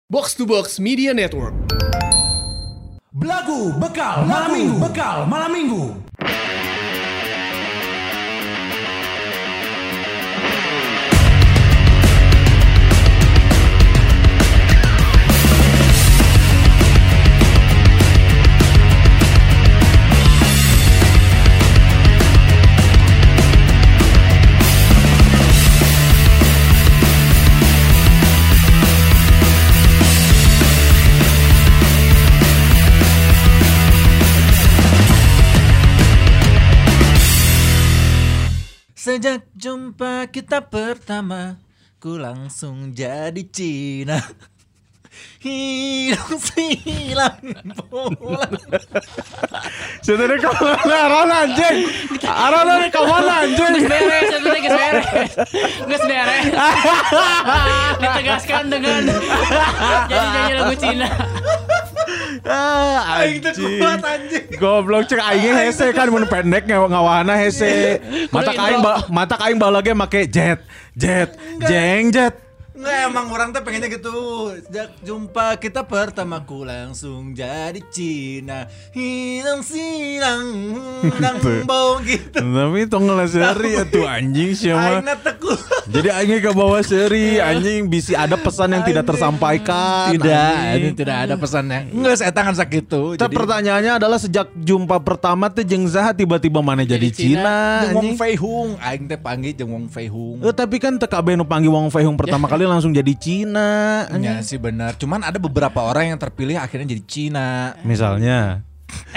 Box to Box Media Network. Belagu bekal malam minggu. Sejak jumpa kita pertama, ku langsung jadi Cina. Hilang silang bola. Sebenarnya kemana Aron anjing? Aron dari kemana anjing? Nggak beres. Ditegaskan dengan jadi nyanyi lagu Cina. Aing teh kuat anjing. Goblok cek aing hese kan mun pendek ngawahana hese. Mata aing baheula ge make jet. Jeng jet. Nggak, emang orang tuh pengennya gitu. Sejak jumpa kita pertama, ku langsung jadi Cina. Hilang silang bau gitu. Tapi tong ngelaseri atuh anjing siapa. Aing teku. Jadi aing ke bawah seri anjing bisa ada pesan yang tidak tersampaikan. Tidak ada pesannya. Enggak, saya tangan sakit tuh. Jadi pertanyaannya adalah sejak jumpa pertama teh jeung saha tiba-tiba mana jadi Cina jeung Wong anjing. Fei Hung, aing teh panggil jeung Wong Fei Hung. Tapi kan teu kabeh nu panggil Wong Fei Hung pertama kali langsung jadi Cina. Ya sih benar. Cuman ada beberapa orang yang terpilih akhirnya jadi Cina. Misalnya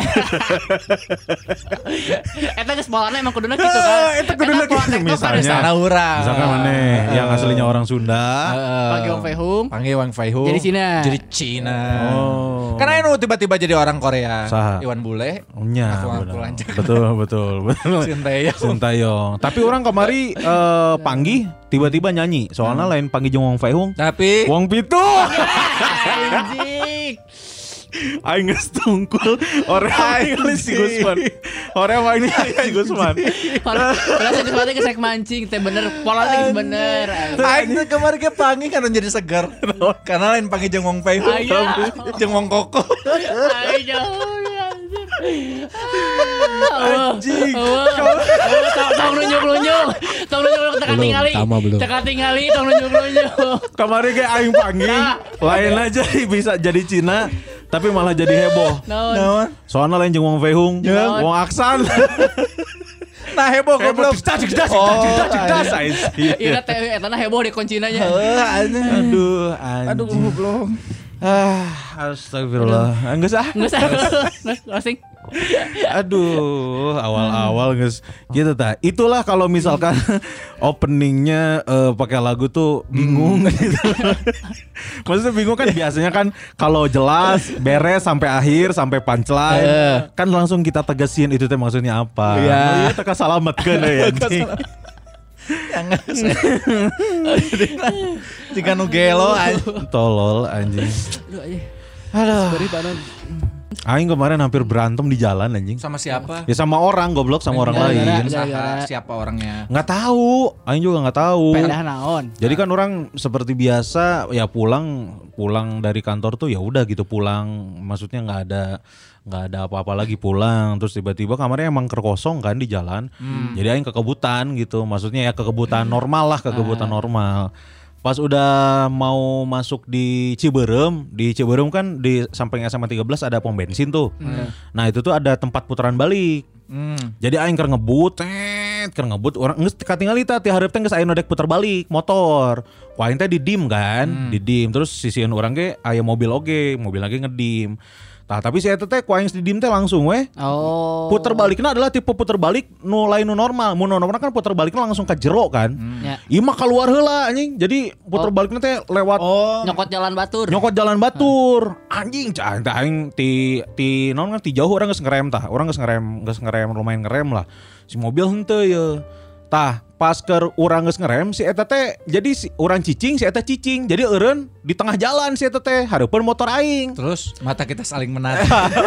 Eta geus polana emang kuduna gitu kan. Eta kuduna gitu. Misalnya urang. Misalkan mana yang aslinya orang Sunda Panggil Wong Fei Hung. Panggil Wong Fei Hung. Jadi Cina. Jadi Cina. Oh. Karena anu tiba-tiba jadi orang Korea. Saha? Iwan Bule. Nya betul. Sintayong. Tapi orang kemari panggih tiba-tiba nyanyi. Soalnya lain panggih jeung Wong Fei Hung. Tapi Wong Pitu. Anjing. Aing geus tungkul orang ini si Gusman. Orang ini si Gusman. Kalau sesuatu gesek mancing teh bener, polana teh bener. aing teh kemarin ke panggil kan jadi segar. Karena lain panggil jeung Wong Fei Hung. Jeung Wong Koko. Ayo. Anjing. Tong nunjuk teka tingali tong nunjuk. Kemarin kayak aing panggil, lain aja bisa jadi Cina, tapi malah jadi heboh. Naon? Soalnya lain jeung Wong Fei Hung, Wong Aksan. Nah heboh goblok. Cerdas. Iya teh eta heboh di kuncinanya. Aduh, goblok. Astagfirullah. Enggak sah. Asing. Aduh, awal-awal guys, gitu ta. Itulah kalau misalkan openingnya pakai lagu tuh bingung gitu. Maksudnya bingung kan biasanya kan kalau jelas beres sampai akhir sampai punchline kan langsung kita tegasin itu teh maksudnya apa. Iya, teka salametkeun ya anjing. Jika nu gelo tolol anjing. Aduh. Aing kemarin hampir berantem di jalan anjing. Sama siapa? Ya sama orang goblok sama orang lain. Siapa orangnya? Nggak tahu, Aing juga nggak tahu. Pendah naon? Jadi kan orang seperti biasa ya pulang dari kantor tuh ya udah gitu pulang. Maksudnya nggak ada apa-apa lagi pulang. Terus tiba-tiba kamarnya emang kosong kan di jalan. Jadi Aing kekebutan gitu. Maksudnya ya kekebutan normal lah, kekebutan normal. Pas udah mau masuk di Ciberem kan di samping SMA 13 ada pom bensin tuh. Nah itu tuh ada tempat putaran balik. Jadi aing keur ngebut orang geus katingali teh ti hareup teh geus aya nu dek puter balik motor. Wah aing teh didim kan, didim terus sisieun urang ge aya mobil lagi ngedim. Tah tapi si eta teh ku aing didim teh langsung weh. Oh. Puter balikna adalah tipe puter balik nu lain nu normal. Mun normal kan puter balikna langsung ka jero kan. Ieu mah keluar heula anjing. Jadi puter balikna teh lewat nyokot jalan batur. Anjing cah aing ti naon kan ti jauh orang geus ngerem tah. Orang geus ngerem lumayan ngerem lah. Si mobil henteu ye. Tah pas ke urang geus ngerem si eta teh jadi si urang cicing si eta cicing. Jadi eureun di tengah jalan si eta teh hareupeun motor aing. Terus mata kita saling menatap.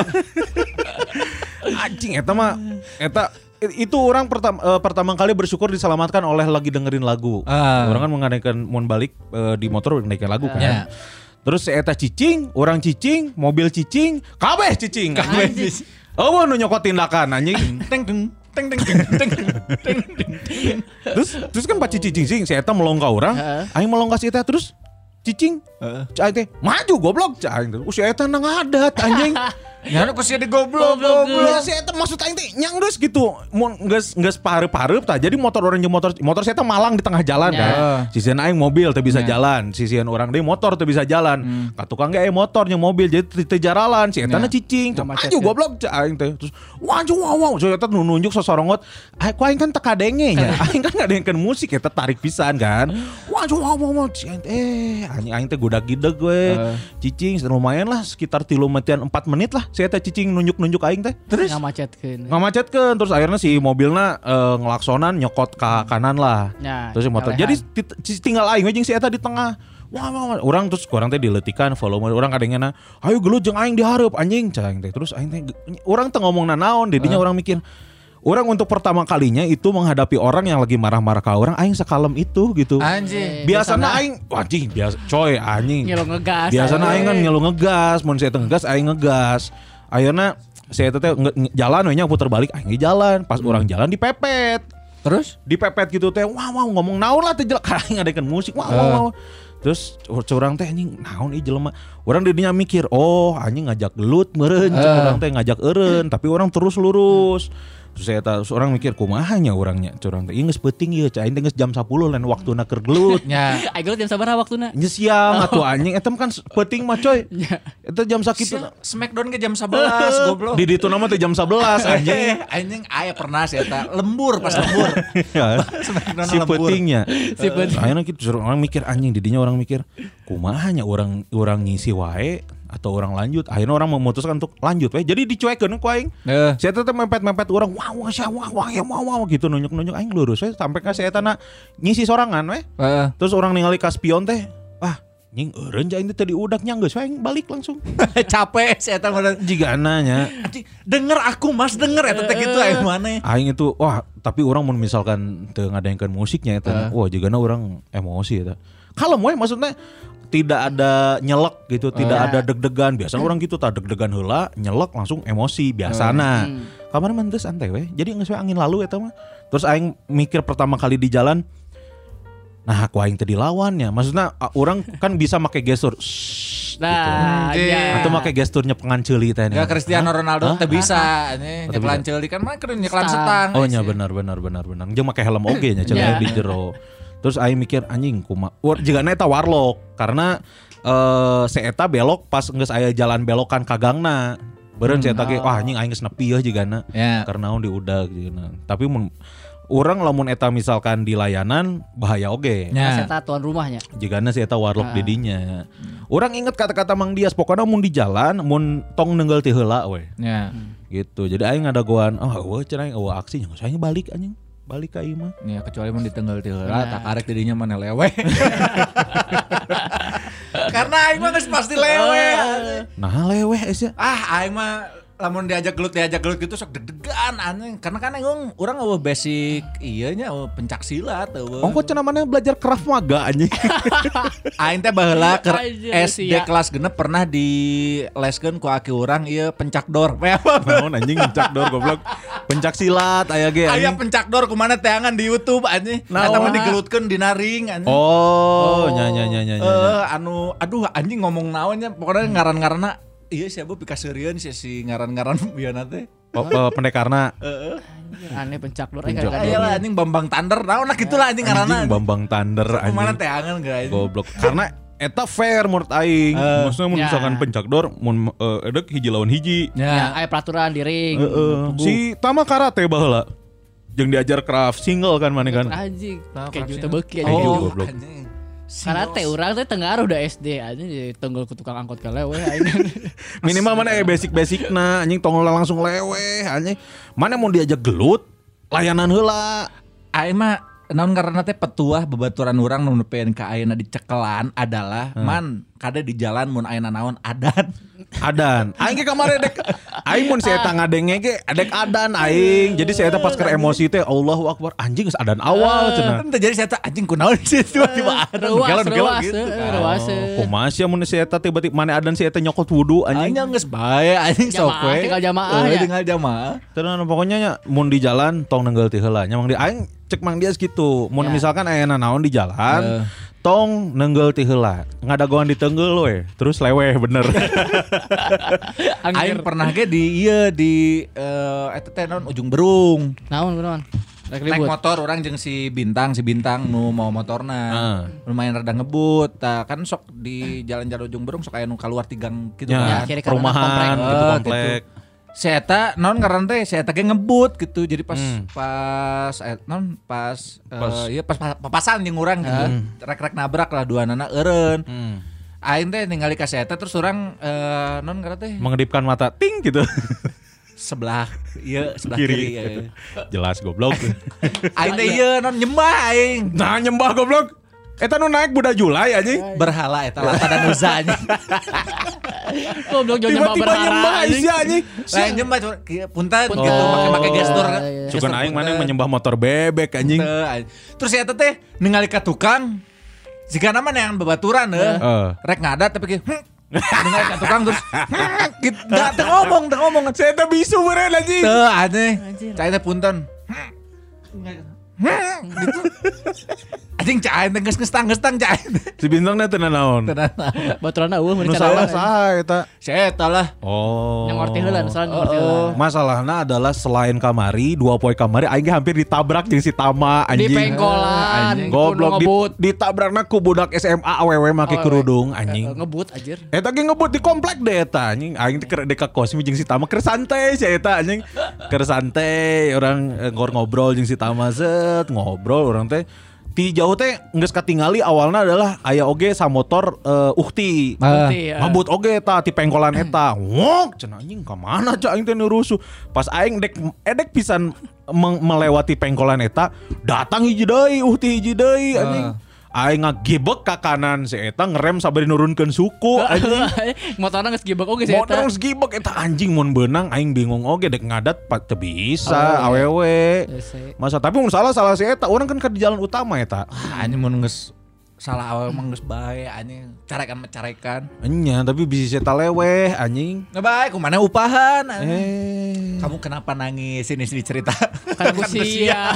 Anjing eta itu orang pertama kali bersyukur diselamatkan oleh lagi dengerin lagu. Orang kan mengadakan mau balik di motor dengerin lagu kan. Terus si eta cicing, orang cicing, mobil cicing, kabeh cicing. Oh, nu nyokot tindakan anjing. Teng teng teng teng teng teng teng teng. Terus kan paci cicing si eta melong ka urang, aing melong ka si eta terus cicing. Cai teh maju goblok cai. Si eta nang adat anjing. Nyana ku sia di goblok. Si eta maksud aing teh nyang geus gitu. Mun geus pareup-pareup tah. Jadi motor orang jeung motor si eta malang di tengah jalan kan. Sisian aing mobil teu bisa jalan, sisian orang deui motor teu bisa jalan. Ka tukang ge motor jeung mobil jadi teu jaralan. Si eta na cicing. Maju goblok cai aing teh. Terus waju wow. Si eta nunjuk sosorongot. Ku aing kan teu kadenge nya. Aing kan ngadengkeun musik eta tarik pisan kan. Waju wow. Aing teh gudag-gideg we. Cicing lumayan lah sekitar 3 menitan 4 menit lah. Si eta cicing nunjuk-nunjuk aing teh. Terus ngamacetkeun terus akhirnya si mobilna ngelaksonan nyokot ke kanan lah. Ya, terus si motor. Jadi tinggal aing we jeung si eta di tengah. Wah, urang terus kurang teh diletikan volume urang kadengena. Hayu gelut jeung aing di hareup anjing cang teh. Terus aing teh urang teh ngomongna naon didinya urang mikir. Orang untuk pertama kalinya itu menghadapi orang yang lagi marah-marah ke orang, aing sekalem itu gitu. Anjing. Biasana aing, anjing biasa, coy anjing. Nyelong ngegas. Biasana aing kan nyelong ngegas, mun saya ngegas aing ngegas. Ayeuna saya teh jalan we nya puter balik aing jalan, pas orang jalan dipepet. Terus dipepet gitu teh, wah ngomong naon lah teh jelek aing ngadekeun musik, wah. Terus curang teh anjing naon ieu jelema. Urang didinya mikir, oh anjing ngajak gelut meureun, curang teh ngajak eureun, tapi orang terus lurus. Terus saya orang mikir kumahanya orangnya curang teh geus peuting ieu cai teh geus jam 10 lain waktuna keur gelut. nya. Ai gelut jam sabaraha waktuna? Nya siang atuh anjing eta kan peuting mah coy. Eta jam sakitu. Smackdown ke jam 11 goblok. Di ditu nama teh jam 11 anjing. Anjing aya pernah sih eta lembur pas lembur. Si peutingnya. Si peuting. Ayeuna kitu orang mikir anjing didinya orang mikir kumahanya orang ngisi wae atau orang lanjut. Akhirnya orang memutuskan untuk lanjut we. Jadi dicuekeun ku aing. Si eta teh mepet-mepet urang wah gitu nunjuk-nunjuk aing lurus we sampai ka si eta na ngisi sorangan we. Terus orang ningali ka spion teh, nying eureun aing teh diudak nya geus we aing balik langsung. Capek si eta mah Jigana nya. anjing denger aku Mas denger eta teh kitu aing maneh. Aing itu tapi orang mun misalkan teu ngadengkeun musiknya eta wah jigana orang emosi eta. Kalem we maksudnya tidak ada nyelek gitu, tidak ada deg-degan. Biasanya orang gitu tak deg-degan heula, nyelek langsung emosi biasana. Kamari mah teu santai we. Jadi geus we angin lalu eta mah. Terus aing mikir pertama kali di jalan, nah aku aing teh dilawannya. Maksudnya orang kan bisa make gestur. Nah, gitu. Atau make gesturnya penganceuli teh. Enggak Cristiano Ronaldo teh bisa nih nyeklan ceuli kan mah keur nyeklan setang. Oh nya benar. Jeung make helm oge nya ceuleuh di jero. Terus aing mikir anjing kumaha. Jigana eta warlock karena si eta belok pas geus aya jalan belokan ka gangna. Beureun si eta ge anjing aing geus nepi yeuh jigana. Karena naon diudag jigana. Tapi mun urang lamun eta misalkan di layanan bahaya oge. Si eta tuan rumahnya. Jigana si eta warlock didinya. Urang inget kata-kata Mang Dias pokoknya mun di jalan mun tong neunggeul ti heula we. Gitu. Jadi aing ngadagoan eueuh cenah aing eueuh aksi nya saya balik anjing. Balik ka ieu mah. Ya kecuali mun ditenggeul ti heula tak arek didinya mana lewe. Karena aing mah geus pasti lewe. Nah lewe sia. Aing mah lamun diajak gelut gitu sok deg-degan anjing. Karena kan urang eueuh basic ieu nya pencak silat eueuh. Ongko cenah mana belajar Krav Maga anjing. Aing teh baheula keur SD kelas genep pernah dileskeun ku aki urang ieu pencak dor. Naon anjing pencak dor goblok. Pencak silat aya ge anjing. Aya pencak dor kumaha teangan di YouTube anjing. Eta mah digelutkeun di naring anjing. Oh, nya. Aduh anjing ngomong naonnya pokoknya ngaran-ngaranna iya siapa pikaseurieun si ngaran-ngaran biana teh. Pendekarna. Aneh pencak dor Aya anjing Bambang Thunder naon kitulah anjing ngaranna. Anjing Bambang Thunder anjing. Kumaha teangan guys. Goblok. Karena eta fair menurut aing. Maksudnya mun misalkan pencak dor mun edek hiji lawan hiji. Ya, aya peraturan di ring. Si tama karate baheula. Jeung diajar craft single kan maneh kan. Anjing. Kayak gitu beuki aja. Oh, goblok. Karate urang teh tengaruh udah SD aja ditunggul ku tukang angkot ke lewe aing. Minimal mana basic-basicna anjing tong langsung lewe anjing. Mana mau diajak gelut layanan heula. Aing mah naon karena teh petuah babaturan urang nu nepeun ka ayeuna dicekelan adalah man kada di jalan mun ayeuna naon adat. adan. Aing ke kamari dek. Aing mun si eta ngadenge ge dek adan aing. Jadi si eta pas keur emosi teh Allahu Akbar anjing geus adan awal cenah. Kan jadi saya anjing kunaon sih tiba-tiba ada Ruas gitu. ruas. Kumaha sia mun si eta tiba-tiba mana adan si eta nyokot wudu anjing. Anjing geus bae anjing sok Jamaah, we. tinggal jamaah ya. Tinggal jamaah. Terus pokoknya nya mun di jalan tong nenggel ti heula. Nya mang di aing cek mang dia gitu. Mun Ya. misalkan aya naon di jalan tong nenggel ti heula. Ngadagoan di tenggel we. Terus leweh bener. Aing pernah ge di eta teh naon Ujung Berung. Naon kunaon? Rek Naik ribut. motor orang jeung si Bintang nu mau motorna. Lumayan rada ngebut. Tah kan sok di jalan-jalan Ujung Berung sok aya nu kaluar tigang gitu Ya, kan. kiri kanan komplek. perumahan gitu Oh, komplek. Si eta naon ngaran teh si eta ge ngebut gitu. Jadi pas papasan jeung urang gitu. Rek-rek nabrak lah duanana eureun. Aing teh ningali ka si eta terus urang naon ngaran teh Mengedipkan mata ting gitu. sebelah kiri. Ya. Jelas goblok. Aing teh ieu naon nyembah aing. Nah nyembah goblok. Eta nu naik budak Julai anjing. Berhala eta lata dan uza anjing. Goblok jangan Tiba-tiba nyembah isi anjing. Lain nyembah punten Punten. gitu make gestur iya, kan. iya. Cuman aing mana menyembah motor bebek anjing. Terus eta teh ningali ka tukang jika nama yang babaturan rek ngadat tapi kayak ningali ka tukang terus gitu teu ngomong Saya teh bisu beureun anjing. teu aneh cai teh punten gitu anjing cai teh geus tang cai Si Bintang teh naon? Baturanna eueuh mun Nu salah saha eta? si eta lah Oh. Yang ngerti heula, salah ngerti heula. Masalahna adalah selain kamari, 2 poe kamari aing ge hampir ditabrak jeung si Tama Di anjing. pengkolan. Goblok ngebut. ditabrakna ku budak SMA awewe make kerudung anjing. Ngebut anjir. Eta ge ngebut di komplek deh eta anjing. Aing teh keur deka kosmi jeung si Tama keur santai si eta anjing. Keur santai orang ngobrol jeung si Tama ngobrol orang teh ti jauh teh geus katingali awalna adalah aya oge samotor Ukti. Ukti, ya. Mabut oge eta ti pengkolan eta. Wok cenah anjing ka mana cak aing teh nu rusuh. Pas aing edek pisan melewati pengkolan eta, datang hiji deui Ukti hiji deui anjing. Aing ngagebek ka kanan si eta ngerem sabari nurunkeun suku anjing. Motorna geus gibek oge sih eta. Motor gibek eta anjing mun beunang aing bingung oge dek ngadat teu bisa awewe. Masa tapi mun salah si eta orang kan di jalan utama eta. anjing mun geus salah awal emang geus bae anjing carekan. Enya tapi bisa si eta leweh anjing. Nah baik, kumana upahan anjing. Kamu kenapa nangis? Sini cerita. Kan sia.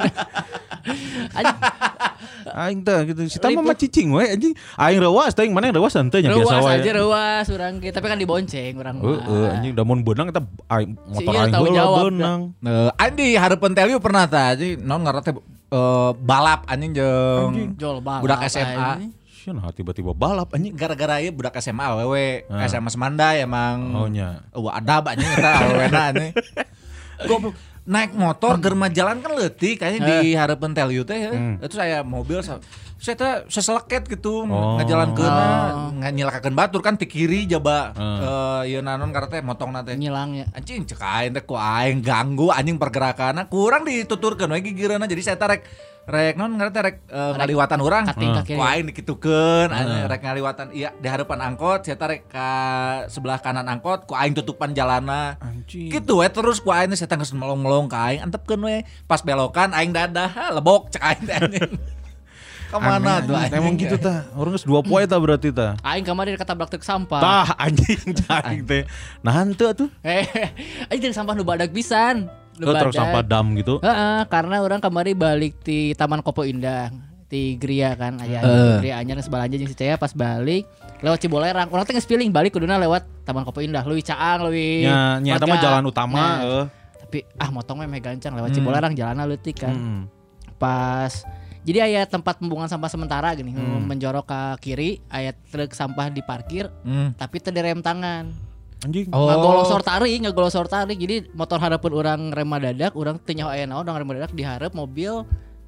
Aing teh gitu. Si Tama mah cicing we anjing. Aing reuas teh mana reuas henteu nya biasa Ruas wae. aja ruas urang ge, tapi kan dibonceng urang mah. Heeh anjing da mun beunang eta motor iya, aing tanggung heula jawab, beunang. Andi hareupeun teh pernah tah anjing naon ngaran teh balap anjing jeung Jol balap. budak SMA. anjing. Cenah tiba-tiba balap anjing. Gara-gara ieu budak SMA awewe, SMA Semandai emang. Oh nya. Adab anjing eta awewena anjing. Goblok naik motor keur mah jalan kan leutik kayaknya di hareupeun teh teh. Terus aya mobil saya teh seseleket gitu ngajalankeunna nganyilakakeun batur kan ti kiri jaba ieu naon karena teh motongna teh. Nyilangnya. Anjing cek aing teh ku aing ganggu anjing pergerakanna kurang dituturkeun we gigireunna jadi saya rek naon ngaran teh rek ngaliwatan urang Kating ka kiri. ku aing dikitukeun rek ngaliwatan iya di harapan angkot saya rek ka sebelah kanan angkot ku aing tutupan jalanna gitu we terus ku aing saya geus melong-melong ka aing antepkeun we pas belokan aing dadah lebok cek aing teh anjing kemana tuh anjing Emang gitu tah. Orang geus 2 poe tah berarti tah. Aing kamari ketabrak truk sampah. Tah anjing aing teh. Nah henteu atuh. Aing sampah nu badag pisan. Lu truk sampah dam gitu. Heeh, karena orang kemarin balik di Taman Kopo Indah di Gria kan, aya Gria anyar sebalanja jeung si Caya pas balik lewat Cibolerang. Urang teh geus feeling balik kuduna lewat Taman Kopo Indah, leuwih caang, leuwih. Nya eta mah jalan utama Tapi motong meh gancang lewat Cibolerang jalanna leutik kan. Pas jadi aya tempat pembuangan sampah sementara gini, menjorok ke kiri, aya truk sampah diparkir, tapi teu direm tangan. Anjing. Ngagolosor tarik. Jadi motor hareupeun urang rem dadak, urang teu nyaho aya naon, urang rem dadak dihareup mobil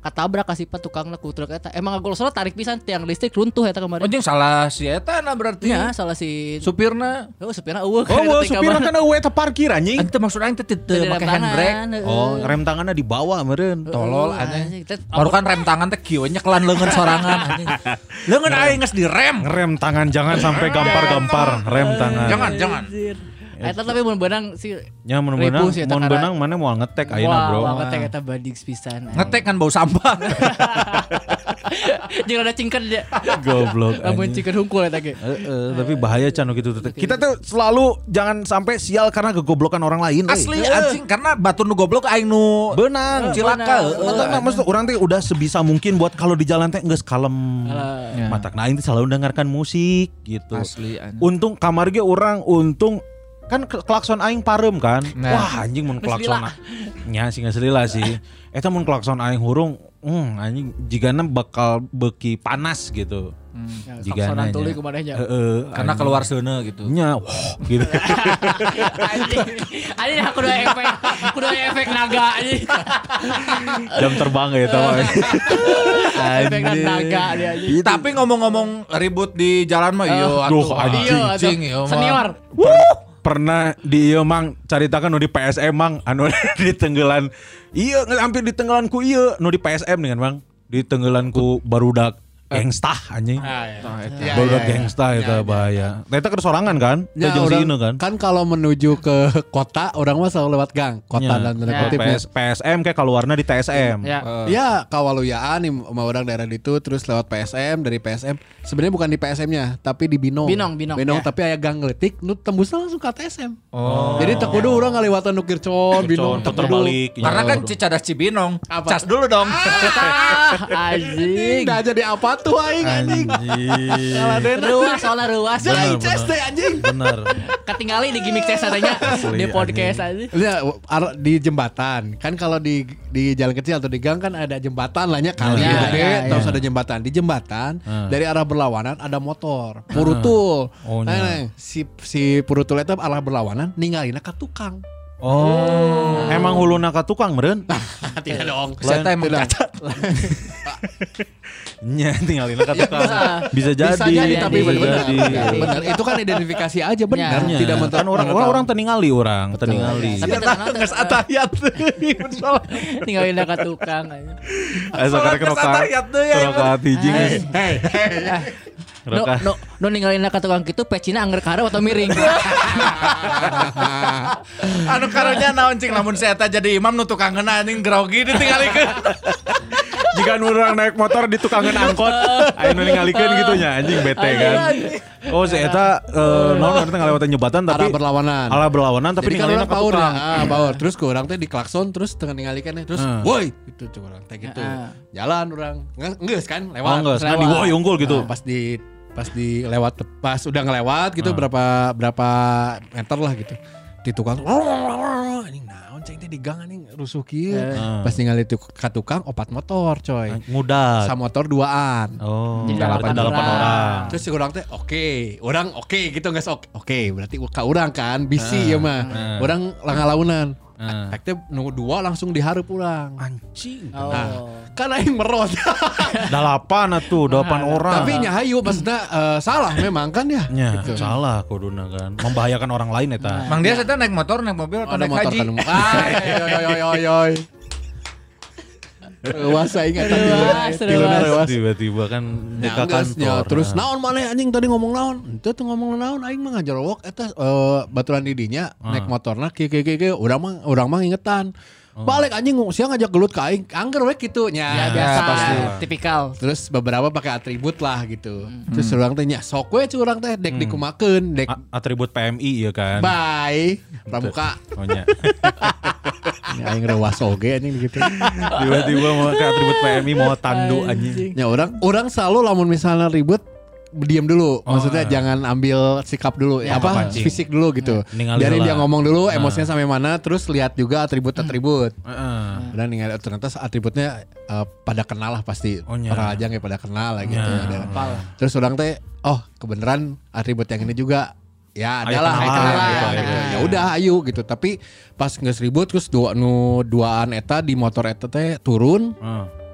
katabrak ka sifat tukangna ku truk eta. Emang golosna tarik pisan tiang listrik runtuh eta kemarin. Anjing salah si eta na berarti. Ya, salah si Supirna. supirna eueuh. Oh, supirna kan eueuh eta parkir anjing. Ente maksud aing teh teu make handbrake. Oh, rem tanganna di bawah meureun. Tolol anjing. Baru kan rem tangan teh kieu nyekelan leungeun sorangan anjing. Leungeun aing geus direm. Ngerem tangan jangan sampai gampar-gampar rem tangan. Jangan. Eta tapi mun beunang si Ya mun benang mana mau ngetek ayeuna bro. Wah, ngetek eta badix pisan. Ngetek kan bau sampah. Jangan ada cingkan dia. Goblok. Lamun cingkan hungkul eta ge. Tapi bahaya can gitu. Kita tuh selalu jangan sampai sial karena kegoblokan orang lain. Asli anjing karena batu nu goblok aing nu benang cilaka. Maksud orang teh udah sebisa mungkin buat kalau di jalan teh geus kalem. Matakna aing teh selalu dengarkan musik gitu. Asli anjing. Untung kamar ge orang kan klakson aing parem kan. Wah anjing mun klakson. Nya sih geus lila sih. Eta mun klakson aing hurung anjing jigana bakal beuki panas gitu. Jigana tuluy kumanehnya. Karena keluar seuneu gitu. Nya gitu. Anjing aku kudu efek naga anjing. Iya. Jam terbang ya eta mah. Efek naga dia anjing. Tapi ngomong-ngomong ribut di jalan mah iya Duh, atuh anjing. iya mah. Senior. Pernah di ieu mang caritakan nu di PSM mang anu di tenggelan ieu hampir di tenggelan ku ieu nu di PSM dengan mang di tenggelan ku barudak gangsta anjing. Barudak gangsta eta bahaya. Eta keur sorangan kan? Ya, Jeung si orang, Inu kan. kan kalau menuju ke kota orang mah selalu lewat gang kota dan tanda kutipnya. PSM kayak keluarnya di TSM. Ya. Ya kawaluyaan sama orang daerah itu terus lewat PSM dari PSM sebenarnya bukan di PSM-nya tapi di Binong. Binong, ya. Tapi aya gang letik nu tembusna langsung ke TSM. Jadi teu kudu urang ngalewatan nu Kircon, Binong puter balik. Karena kan Cicadas Cibinong. Cas dulu dong. Anjing. Udah jadi apa tuh aing anjing. Ruas soalnya ruas. Jadi ces teh anjing. Bener. Ketinggali di gimmick saya adanya di podcast aja. Ya, di jembatan kan kalau di jalan kecil atau di gang kan ada jembatan lahnya kali Ya, gede ya, terus ya. ada jembatan di jembatan dari arah berlawanan ada motor purutul si purutul itu arah berlawanan ninggalin ke tukang. Oh, emang huluna ka tukang meureun? Tidak dong. Saya emang cacat. Nya tinggalin ka tukang. Bisa jadi. Bisa jadi tapi bisa benar. jadi. Benar. Itu kan identifikasi aja benar. Ya. Tidak Kan orang teningali orang, teningali. Tapi terkenal Geus atayat. tinggalin ka tukang aja. Asa karek roka tijing. No ninggalin ka tukang kitu pecina angger kareu atau miring. Anu karunya naon cing lamun saya eta jadi imam nu tukangeuna anjing grogi ditinggalikeun. Jika orang naik motor di tukangan angkot, ayo ningalikeun gitu nya anjing bete kan. Oh si eta naon ngarti ngalewatin jembatan tapi arah berlawanan tapi jadi kan ninggalin orang ka power tukang. power terus ke orang teh di klakson terus tengah ninggalikan terus woi gitu cuy orang teh gitu jalan orang ngeus kan Oh lewat enggak, kan di woi unggul gitu. Nah, pas di lewat pas udah ngelewat gitu berapa meter lah gitu di tukang anjing naon cing teh di gang anjing rusuh kieu pas ningali ka tukang opat motor coy Ngudak. sa motor duaan. Oh, Jadi delapan orang. Terus si orang teh orang oke gitu nggak oke berarti ka orang kan bisi ya mah orang langalaunan efeknya nunggu dua langsung dihareup urang Anjing. nah kan aing merot 8 orang. tapi nya hayu maksudnya salah memang kan ya nya salah kuduna kan. Membahayakan orang lain eta. Mang dia saya naik motor, naik mobil atau ada naik motor haji. kan yoy Rewas aing eta tiluna rewas. Tiba-tiba kan Ya, dekat kantor. terus naon maneh anjing tadi ngomong naon? Itu tuh ngomong naon aing mah ngajerowok eta baturan di dinya naik motorna kieu urang mah ingetan. Balik anjing siang ngajak gelut ka aing. Angger we kitu nya. Ya biasa pasti. tipikal. Terus beberapa pakai atribut lah gitu. Terus urang teh nya sok we urang teh dek dikumakeun dek Atribut PMI ya kan. bye pramuka. Oh nya. Nya aing rewas oge anjing gitu. Tiba-tiba mau ke atribut PMI mau tandu anjing. Ya orang selalu lamun misalnya ribut diam dulu, maksudnya jangan ambil sikap dulu, Ya, apa pancing. fisik dulu gitu. Ningali Biarin lah. dia ngomong dulu, emosinya sampai mana, terus lihat juga atribut-atribut. Heeh. Dan ningali ternyata atributnya pada kenal lah pasti, Oh, nya. orang aja nggak pada kenal lah gitu. Ya. Ada. Terus orang teh, oh kebenaran atribut yang ini juga. Ya Ayo adalah kenalan, gitu. Ya udah ayo gitu. Tapi pas nggak ribut terus duaan eta di motor eta teh turun.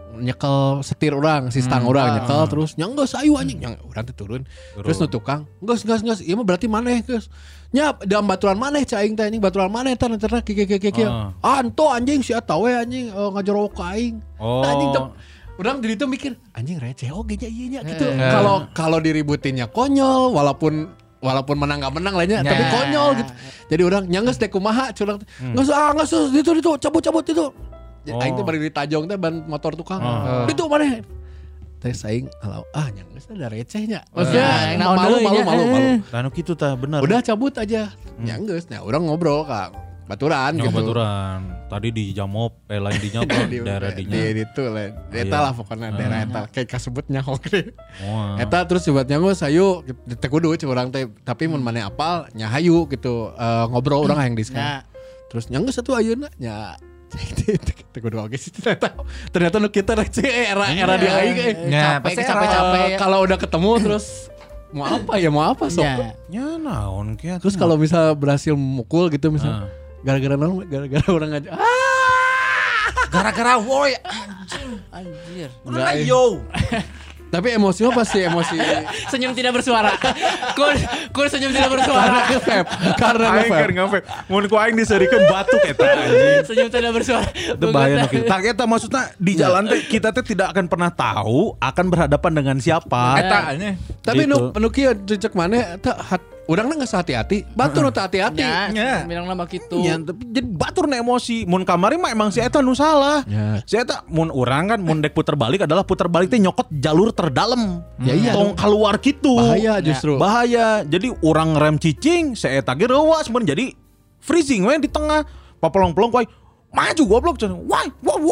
nyekel setir orang, si stang orang nyekel terus nya geus ayu anjing, nya urang teh turun. Terus nu tukang, geus ieu mah berarti maneh geus. Nya dalam baturan maneh cai aing teh anjing baturan maneh teh terna kieu. Anto anjing si eta we anjing ngajorok ka aing. Nah, anjing teh urang di ditu mikir anjing receh oge nya ieu nya gitu. Kalau diributinnya konyol walaupun menang gak menang lainnya tapi konyol gitu. Jadi orang nyangges teh kumaha curang geus itu cabut itu. Aing teh bari ditajong teh ban motor tukang. Itu maneh. Teh saing alau nyangges ada recehnya. Maksudnya malu. Anu kitu tah bener. Udah cabut aja. Nyangges. Nah, orang ngobrol ka baturan gitu. Baturan. Tadi di Jamop, lain di Jamop, daerah di Jamop. Di itu lah. Eta lah pokoknya daerah eta. Kayak kasebut nyahok deh. Eta terus coba nyanggus hayu teh kudu urang teh tapi mun maneh apal nya hayu gitu ngobrol urang hayang diskan. Terus nyanggus atuh ayeuna nya teh kudu oge sih ternyata nu kita receh era di aing capek. Kalau udah ketemu terus mau apa sok. Ya naon kieu. Terus kalau misal berhasil mukul gitu misal gara-gara orang aja. Gara-gara woi Anjir. Yo. Tapi emosinya pasti emosi. Senyum tidak bersuara. Kur senyum tidak bersuara. Karena ngevap. Mun ku aing diserikeun batuk eta anjing. Senyum tidak bersuara. Itu bahaya kitu. Tah eta maksudnya di jalan teh kita teh tidak akan pernah tahu akan berhadapan dengan siapa. Eta nya. Tapi Gitu. nu kieu cecek maneh eta urangna geus hati-hati. Batur nu teu hati-hati. Nya, bilang nama kitu. Ya, tapi jadi batur na emosi. Mun kamari mah emang si eta nu salah. Ya. Si eta mun urang kan mun dek puter balik adalah puter balik teh nyokot jalur terdalam. Ya iya Tong keluar kitu. Bahaya justru. Bahaya. Jadi urang rem cicing, si eta ge reuwas mun jadi freezing we di tengah. Papelong-pelong kuy maju goblok cenah. Wah.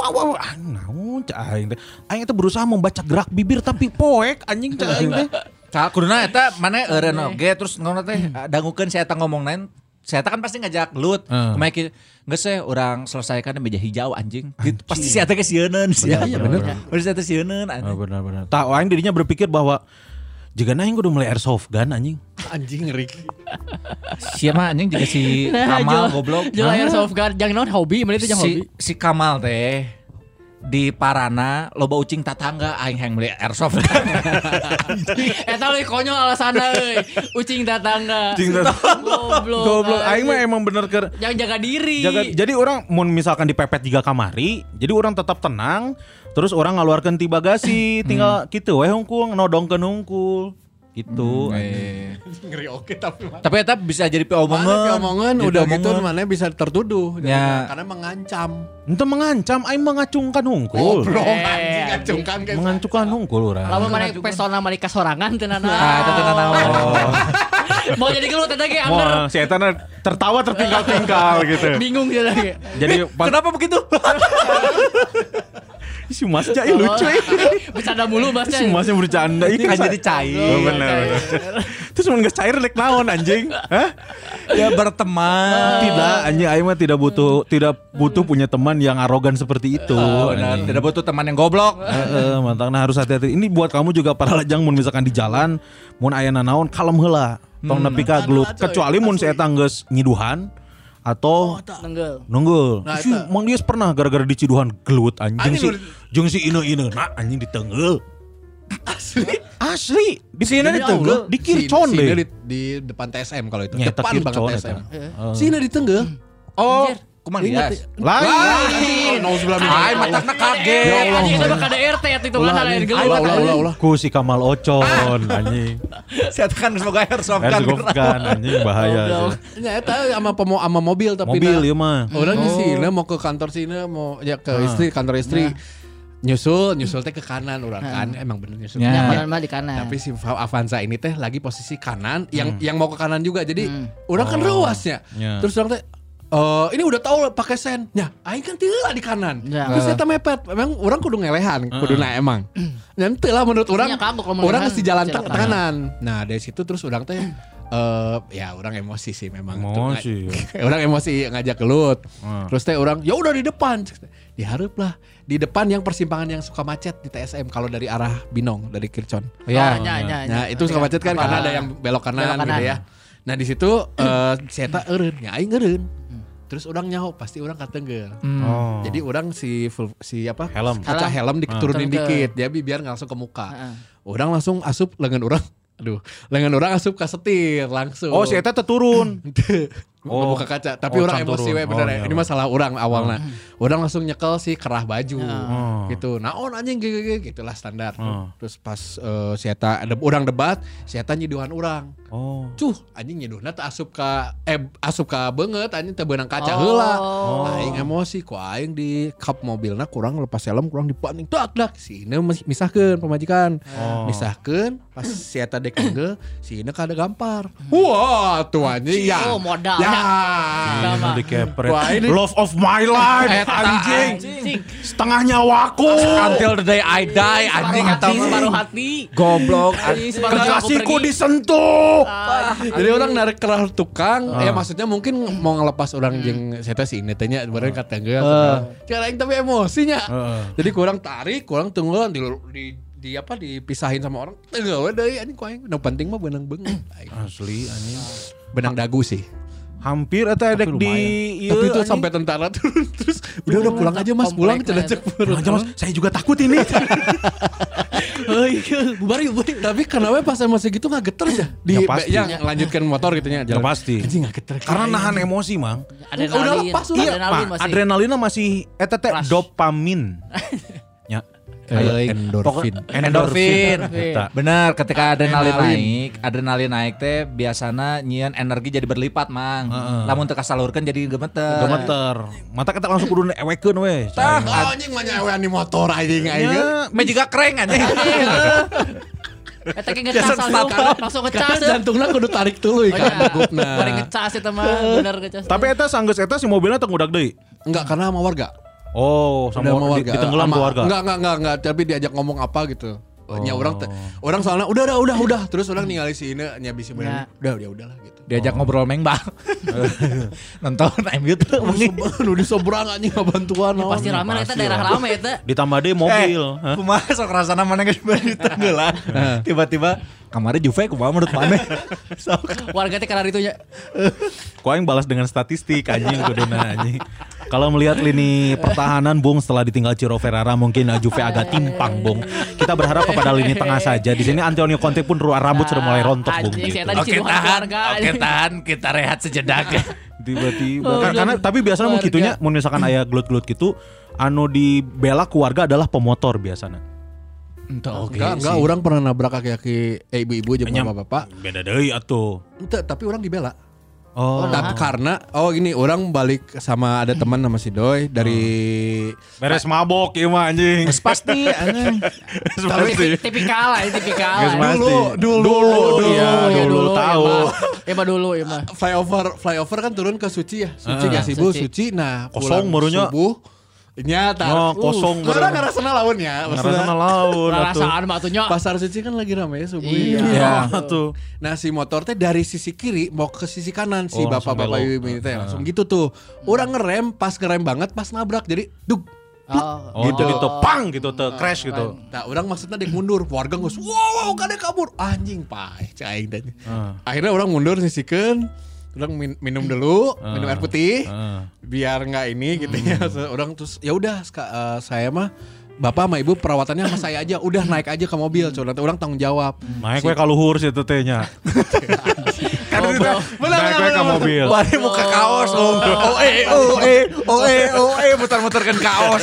Naon cah aing teh. Aing teh berusaha membaca gerak bibir tapi poek anjing cah aing teh. Kuduna eta maneh eureun oge terus ngomong teh dangukeun si eta ngomongna saya kan pasti ngajak lut kemaik geus urang selesaikan meja hijau anjing gitu pasti si eta ge sieuneuun Iya bener. pasti si eta sieuneuun anjing Benar. Tah aing dirinya berpikir bahwa jigana aing kudu mulai airsoft gun anjing. Anjing ngeri. Sia mah anjing juga si Kamal goblok Jual airsoft gun jangan naon hobi menit itu jangan hobi. si Kamal teh di Parana loba ucing tatangga aing hayang beli airsoft. Eta leuwih konyol alasanna euy. Ucing tatangga. Goblok aing mah emang bener keur yang jaga diri. jadi orang mun misalkan dipepet 3 kamari, jadi orang tetap tenang, terus orang ngaluarkeun ti bagasi, tinggal kitu we hungkul nodongkeun hungkul. Gitu. Ngeri oke tapi Tapi bisa jadi omongan. udah gitu mana bisa tertuduh Ya. karena mengancam. Ente mengancam aing mengacungkan hungkul. Anjing ngacungkan guys. Mengacungkan hungkul urang. Lamun mana pesona mereka sorangan teu nana. Eta teh naon. Mau jadi gelut eta ge anger. Wah, si eta tertawa tertinggal-tinggal gitu. Bingung dia lagi. Jadi Kenapa begitu? si Masnya lucu Bercanda mulu Masnya. Si Masnya bercanda Kan jadi cair. Oh, benar. Terus mun geus cair rek naon anjing? Hah? Ya berteman. Tidak, anjing aing mah tidak butuh punya teman yang arogan seperti itu. Benar, tidak butuh teman yang goblok. Mantangna harus hati-hati. Ini buat kamu juga para lajang mun misalkan di jalan, mun aya nanaon kalem heula. Tong nepi ka gelut. Kecuali mun si eta geus nyiduhan atau nunggul. Nah, Si Mang Dias pernah gara-gara diciduhan gelut anjing si jeung si Ine nah anjing ditenggel. Asli. Di sini ditenggel, di Kircon deh. Di depan TSM kalau itu. Nyata Depan Kircon banget eta. TSM. Sini ditenggel. Oh, Kumang Dias. Lain. Ay, matana kaget. Ya Allah. Anjing itu mah KDRT itu kan lain gelut. Ulah. Ku si Kamal Ocon anjing. Saya tekan semoga airsoft Airsoft gun anjing bahaya. Ya eta sama mobil tapi Mobil ieu mah. orang di sini mau ke kantor sini mau ya ke istri kantor istri nyusul teh ke kanan orang kan emang bener nyusul Ya. Nyaman mah di kanan. tapi si Avanza ini teh lagi posisi kanan yang mau ke kanan juga jadi orang kan ruasnya Ya. terus orang teh ini udah tahu pakai sen. Ya, aing kan teulah di kanan. Ya. Terus eta mepet. Memang orang kudu ngelehan, kuduna emang. Dan teulah menurut orang. Iya, kagok lamun Orang ngelehan. mesti jalan Jalan kanan. Nah, dari situ terus orang teh ya orang emosi sih memang. Emosi. Orang emosi ngajak gelut. Terus teh orang ya udah di depan. Diharap lah di depan yang persimpangan yang suka macet di TSM kalau dari arah Binong dari Kircon. Ya. Nah, itu suka macet kan karena ada yang belok kanan, gitu ya. Nah, di situ si eta eureun, ya aing eureun. Terus orang nyaho pasti orang katenggel. Oh. Jadi orang si apa? Helm. Kaca helm diturunin Turun ke- dikit ya biar nggak langsung ke muka. Orang langsung asup lengan orang. Lengan orang asup ke setir langsung. Oh, si eta teh turun. Oh, buka kaca. Tapi orang can emosi turun. we bener Oh, ya. iya. Ini masalah orang awalnya. Orang langsung nyekel si kerah baju. Gitu. Naon anjing gitulah standar. Terus pas si eta ada orang debat, si eta nyiduhan orang. Oh. Cuh, anjing nyiduhna teh asup ka beungeut anjing teh beunang kaca heula. Aing emosi ku aing di kap mobilna kurang lepas helm kurang dibanting dak si Ine misahkeun pamajikan. Misahkeun pas si eta dek enggel si Ine kada gampar. Wah, tuh anjing ya. Oh, modalnya. Ya. Ini dikepret. Wah, ini- Love of my life anjing. Setengah nyawaku. Until the day I die anjing eta mah. Separuh hati. Goblok. Anjing, separuh hati aku Kekasihku pergi. disentuh. Jadi orang narik kerah tukang, ya maksudnya mungkin mau ngelepas orang jeung saya si Ine teh nya bareng kata enggak. Cara aing tapi emosinya. Jadi kurang tarik, kurang tungguan di apa dipisahin sama orang. Tengah we deui anjing ku aing. Nu penting mah benang beung. Asli anjing. Benang dagu sih. Hampir eta edek di ieu. Tapi itu sampai tentara turun terus udah pulang aja Mas, pulang cenah cek Pulang aja, Mas. Saya juga takut ini. Bubar yuk. Tapi kenapa pas emosi gitu nggak geter ya? Ya pasti. Yang lanjutkan motor gitu nya. Ya pasti. Anjing nggak geter. Karena nahan emosi, Mang. Udah lepas, udah. Adrenalin Pak, masih. adrenalinnya masih eta teh Rush. dopamin. Ya. Endorfin. Endorfin. Eta. Bener, ketika adrenalin naik teh biasana nyieun energi jadi berlipat, Mang. Lamun teu kasalurkeun jadi gemeter. Gemeter. Mata kita langsung kudu ewekeun we. Tah, Anjing mah nyawean di motor anjing aing. Ya, me juga keren anjing. Eta ge ngecas langsung ngecas. Jantungna kudu tarik tuluy kan gugupna. Bari ngecas eta mah bener ngecas. Tapi eta sanggeus eta si mobilnya teu ngudag deui. Enggak karena sama warga. Oh, sama ditenggelam ke warga. Enggak, tapi diajak ngomong apa gitu. Nya orang soalnya udah terus orang ningali si Ine nya bisi bener. Udahlah gitu. Diajak ngobrol mengbang. Nonton MU tuh mungkin. Nu di sobrang anjing ngabantuan naon. Pasti rame eta daerah rame eta. Ditambah deui mobil. Hah? Kumaha sok rasana mana geus bari tenggelam. Tiba-tiba kamarnya Juve kumaha menurut maneh. Sok. Warga teh karena itu nya. Ku aing balas dengan statistik anjing kuduna anjing. Kalau melihat lini pertahanan Bung setelah ditinggal Ciro Ferrara mungkin Juve agak timpang Bung. Kita berharap kepada lini tengah saja. Di sini Antonio Conte pun rambut sudah mulai rontok Bung. Anjing, Gitu. saya tadi ciduhan keluarga. tahan, kita rehat sejenak. Tiba-tiba karena tapi biasanya mau gitunya mun misalkan aya gelut-gelut gitu anu dibela keluarga adalah pemotor biasanya. Enggak, orang pernah nabrak kaki-kaki ibu-ibu jeung bapak-bapak. Beda deui atuh. Ente, tapi orang dibela. Oh, Tapi karena gini, orang balik sama ada teman sama si Doi dari beres mabok ieu mah anjing. Pasti anjing. Tipikal lah, tipikal. Geus pasti. Dulu. Iya, dulu tahu. Dulu ya mah. flyover kan turun ke Suci ya. Suci ya Sibu, Suci. Nah, Kosong pulang barunya. subuh. Nyata. Kosong Karena ngerasana lawan ya. Ngarasana laun atuh. Perasaan mah atuh nya. Pasar Suci kan lagi rame ya subuh. Iya. Atuh. Nah si motor teh dari sisi kiri mau ke sisi kanan si Oh, bapak-bapak langsung ibu ini teh langsung gitu tuh. Orang ngerem banget pas nabrak jadi dug. Oh, gitu pang gitu tuh crash gitu. Nah orang maksudnya dia mundur, warga ngus, wow kadek kabur, anjing paeh caing dan. Akhirnya orang mundur sisikeun, orang minum dulu, minum air putih, biar nggak ini gitu ya. Orang terus ya udah saya mah bapak sama ibu perawatannya sama saya aja, udah naik aja ke mobil, coba nanti orang tanggung jawab. Naik we ka luhur situ teh nya. Kan itu naik we ka mobil. Bari muka kaos muter-muterkan kaos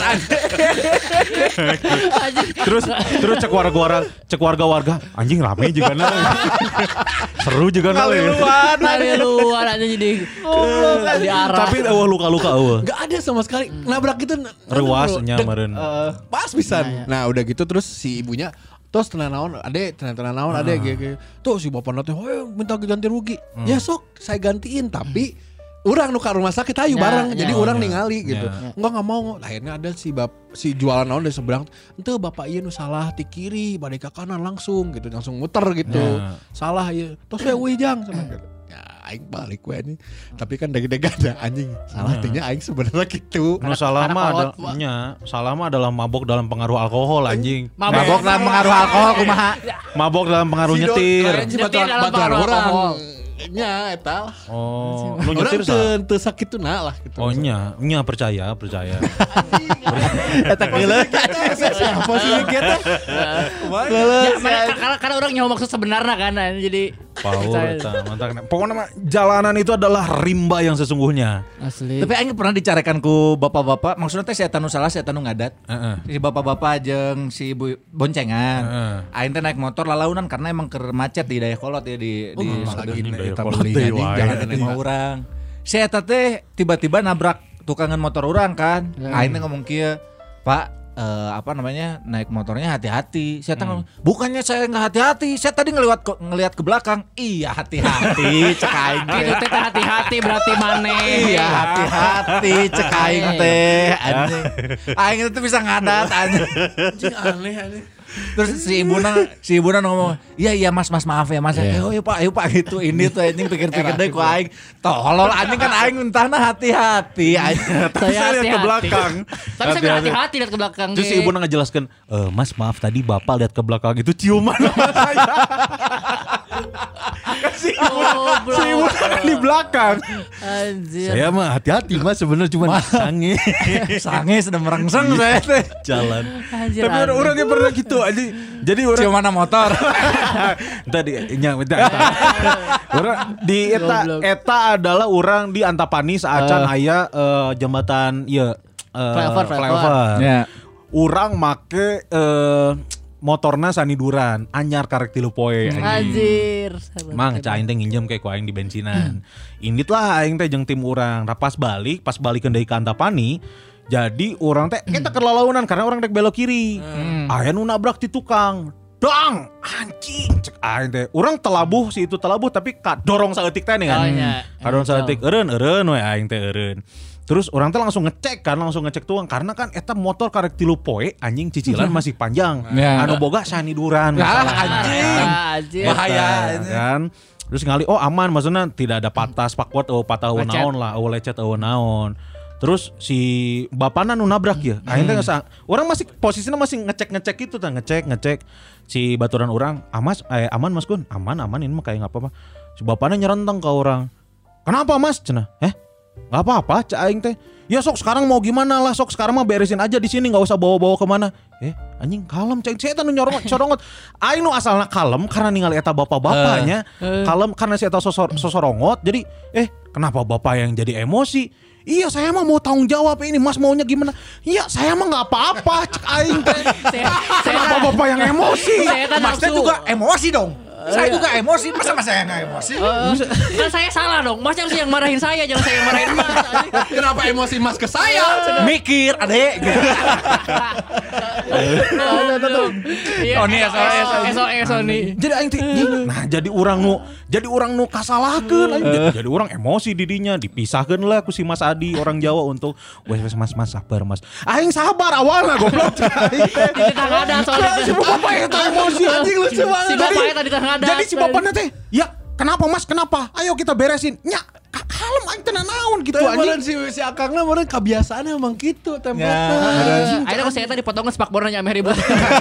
Terus cek warga anjing rame juga na. Seru juga na. Luar aja jadi di arah. Tapi luka-luka eueuh. Nggak ada sama sekali nabrak gitu. Reuas nya meureun. Pas pisan. Nah udah gitu terus si ibunya terus tenan naon adek gitu. Tuh si bapak nanti minta ganti rugi. Ya sok saya gantiin tapi orang nu ka rumah sakit ayo bareng. Jadi orang ningali gitu. Enggak mau. Akhirnya ada si jualan naon dari seberang. Ente bapak ieu nu salah ti kiri bade ka kanan langsung gitu. Langsung muter gitu. Salah ieu. Terus we wijang sama gitu. Ya aing balik we ini. Tapi kan deg-degan ada anjing. Salah tinya aing sebenarnya gitu. Nu salah mah adalah mabok dalam pengaruh alkohol anjing. Mabok dalam pengaruh alkohol kumaha? Mabok dalam pengaruh nyetir. Batuan orang. nya eta. Oh, lu Orang nyetir sa? teu sakituna lah gitu. Oh nya percaya. Eta geuleuh. Siapa sih kita? Ya, karena orang nyawa maksud sebenarnya kan, jadi Power eta mantap. Pokoknya mah jalanan itu adalah rimba yang sesungguhnya. asli. Tapi aing pernah dicarekan ku bapak-bapak, maksudnya teh si eta nu salah, si eta nu ngadat. Heeh. Si bapak-bapak jeung si ibu boncengan. Aing teh naik motor lalaunan karena emang keur macet di Daya Kolot ya di Lagi Daya kita Kolot beli deui anjing wae. jalan jalan sama orang. Si eta teh tiba-tiba nabrak tukangan motor orang kan. Aing teh ngomong kieu, "Pak, naik motornya hati-hati." Saya ngomong, "Bukannya saya nggak hati-hati, saya tadi ngelihat ke belakang." "Iya, hati-hati," cek aing teh. Itu teh hati-hati berarti maneh. Iya, hati-hati cek aing teh anjing. Aing itu bisa ngadat anjing. aneh. Terus si ibuna ngomong, "Iya Mas maaf ya Mas." "Ayo Pak gitu." Ini tuh anjing pikir-pikir deh ku aing. Tolol anjing kan aing mentahna hati-hati anjing. Saya lihat ke belakang. Tapi saya bilang hati-hati lihat ke belakang. Terus si ibu ngejelaskan, "Mas maaf tadi Bapak lihat ke belakang itu ciuman sama saya." Si ibu di belakang. Anjir. Saya mah hati-hati Mas sebenarnya cuma sange. Sange sedang merangsang saya teh. Jalan. Anjir, Tapi aneh. orangnya pernah gitu aja. Jadi orang Ciuman motor. tadi orang di eta adalah orang di Antapani saacan aya jembatan flyover. Ya. Urang make motorna saniduran anyar karek 3 poe Anjir. Mang ca aing teh nginjem kayak ku aing di bensinan. Indit lah aing teh jeung tim urang. Pas balik deui ka Antapani, jadi orang teh kita kelalaunan karena orang dek belok kiri. Aya nu nabrak ti tukang. Dang, anjing cek aing teh. Urang telabuh tapi dorong saeutik teh nih kan. Oh, iya. Kadorong saeutik eureun we aing teh eureun. Terus orang teh langsung ngecek tukang karena kan eta motor karek 3 poe anjing cicilan masih panjang. Ya. Anu boga saniduran. Anjing. Bahaya Kan. Terus ngali aman maksudnya tidak ada patah spakbor patah naon lah, lecet naon. Terus si bapana nu nabrak ya. Aing teh orang masih posisinya masih ngecek itu tah, ngecek. Si baturan orang, "Aman Mas Gun." Aman ini mah kayak enggak apa-apa. Si bapana nyerentang ke orang. "Kenapa Mas?" Cenah. "Enggak apa-apa," cak aing teh. "Ya sok sekarang mau gimana lah, sok sekarang mah beresin aja di sini, enggak usah bawa-bawa kemana." Anjing kalem cak saya teh nu corongot. Aing nu asalna kalem karena ningali eta bapak-bapaknya. Kalem karena si eta sosorongot. Jadi kenapa bapak yang jadi emosi? "Iya saya mah mau tanggung jawab ini Mas maunya gimana?" "Iya saya mah gak apa-apa," cek aing teh. Kenapa bapak yang emosi? Masnya juga emosi dong. Saya juga emosi, masa saya nggak emosi? Kan saya salah dong. Mas harus yang marahin saya, jangan saya yang marahin Mas. Kenapa emosi Mas ke saya? Mikir, adek. Oni Sony. Jadi aing teh jadi orang nu kasalahkeun jadi orang emosi didinya dipisahkeun lah ku si Mas Adi orang Jawa untuk wes Mas sabar Mas. Aing sabar awalna goblok. Di tengah ada soalnya. Si bapak eta emosi anjing lucu banget. Si bapak eta di tengah ada. Jadi si bapaknya teh, "Ya, kenapa Mas? Kenapa? Ayo kita beresin." "Nya, kalem aing teh naon gitu Meureun anjing." si Akangna meureun kebiasaannya emang gitu tempatnya. Akhirnya kalau saya tadi potongnya spakbornya nyampe ribut.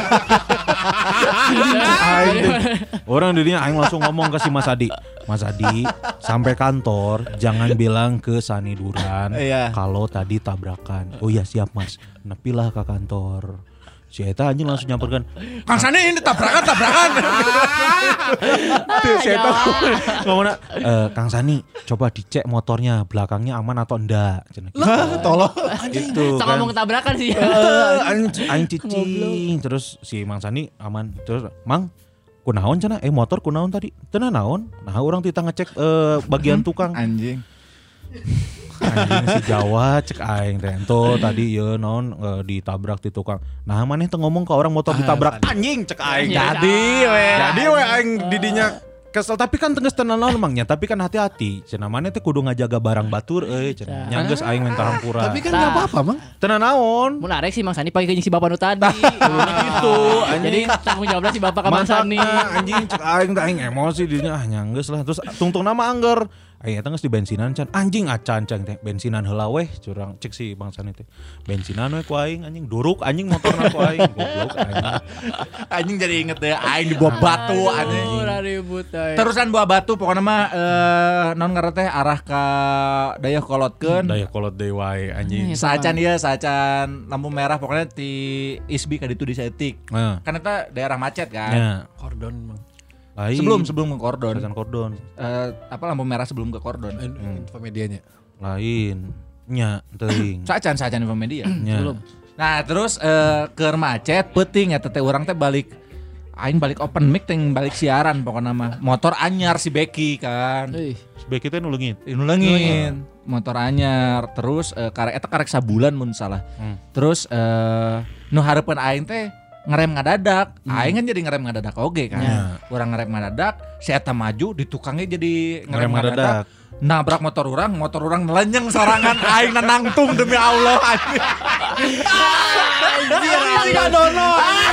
Orang dirinya aing langsung ngomong ke si Mas Adi. "Mas Adi, sampai kantor jangan bilang ke saniduran kalau tadi tabrakan." "Oh iya siap Mas." Nepilah ke kantor. Si Eta anjing langsung nyamperkan, Kang Sani ini tabrakan. Si Eta ngomongnya, "Kang Sani coba dicek motornya belakangnya aman atau enggak." Tolong. Itu Sama kan. ngomong tabrakan sih. Aing cicing. Terus si Mang Sani aman. Terus Mang kunaon cenah? Motor kunaon tadi? Cenah naon? Nah orang kita ngecek bagian tukang. Anjing. Anjing si Jawa cek aing teh ento tadi ye naon ditabrak di tukang. Nah maneh teh ngomong ke orang motor ditabrak anjing cek aing. Jadi we aing didinya kesel tapi kan tegas tenan naon mangnya tapi kan hati-hati. Cenah maneh teh kudu ngajaga barang batur cenah. Nyanggeus aing minta hampura. Tapi kan enggak apa-apa, Mang. Tenan naon? Mun arek sih Mang Sani pagi si bapak nu tadi. Gitu Jadi tanggung jawabnya si bapak ka Mang Sani. Anjing cek aing teh aing emosi didinya nyanggeus lah. Terus tungtung nama angger. Aya eta geus di bensinan can anjing acan can teh bensinan heula weh curang cek si bangsan teh. Bensinan we ku aing anjing duruk anjing motorna ku aing goblok anjing. Anjing jadi inget deh aing di buah batu anjing. Ribut Terusan buah batu pokoknya mah naon ngaran teh arah ka daya kolotkeun. Daya kolot deui wae anjing. Saacan lampu merah pokoknya di ISBI ka ditu disetik. Kan eta daerah macet kan. Ya. Kordon Mang. Lain. Sebelum ke kordon. Kordon. Apa lampu merah sebelum ke kordon. Info medianya. Lain. Nya teuing. Saacan info media. Nya. Belum. Nah, terus keur macet peuting eta teh urang teh balik aing balik open mic teh balik siaran pokokna mah. Motor anyar si Becky kan. Becky teh nulungin. Nulungin. Motor anyar terus karek sabulan mun salah. Terus nu hareupeun aing teh ngerem ngadadak. Aing kan jadi ngerem ngadadak oge kan. Urang ngerem ngadadak, si eta maju di tukangnya jadi ngerem ngadadak. Nabrak motor orang nelenyeng sorangan aing nangtung demi Allah anjing. Anjing adono.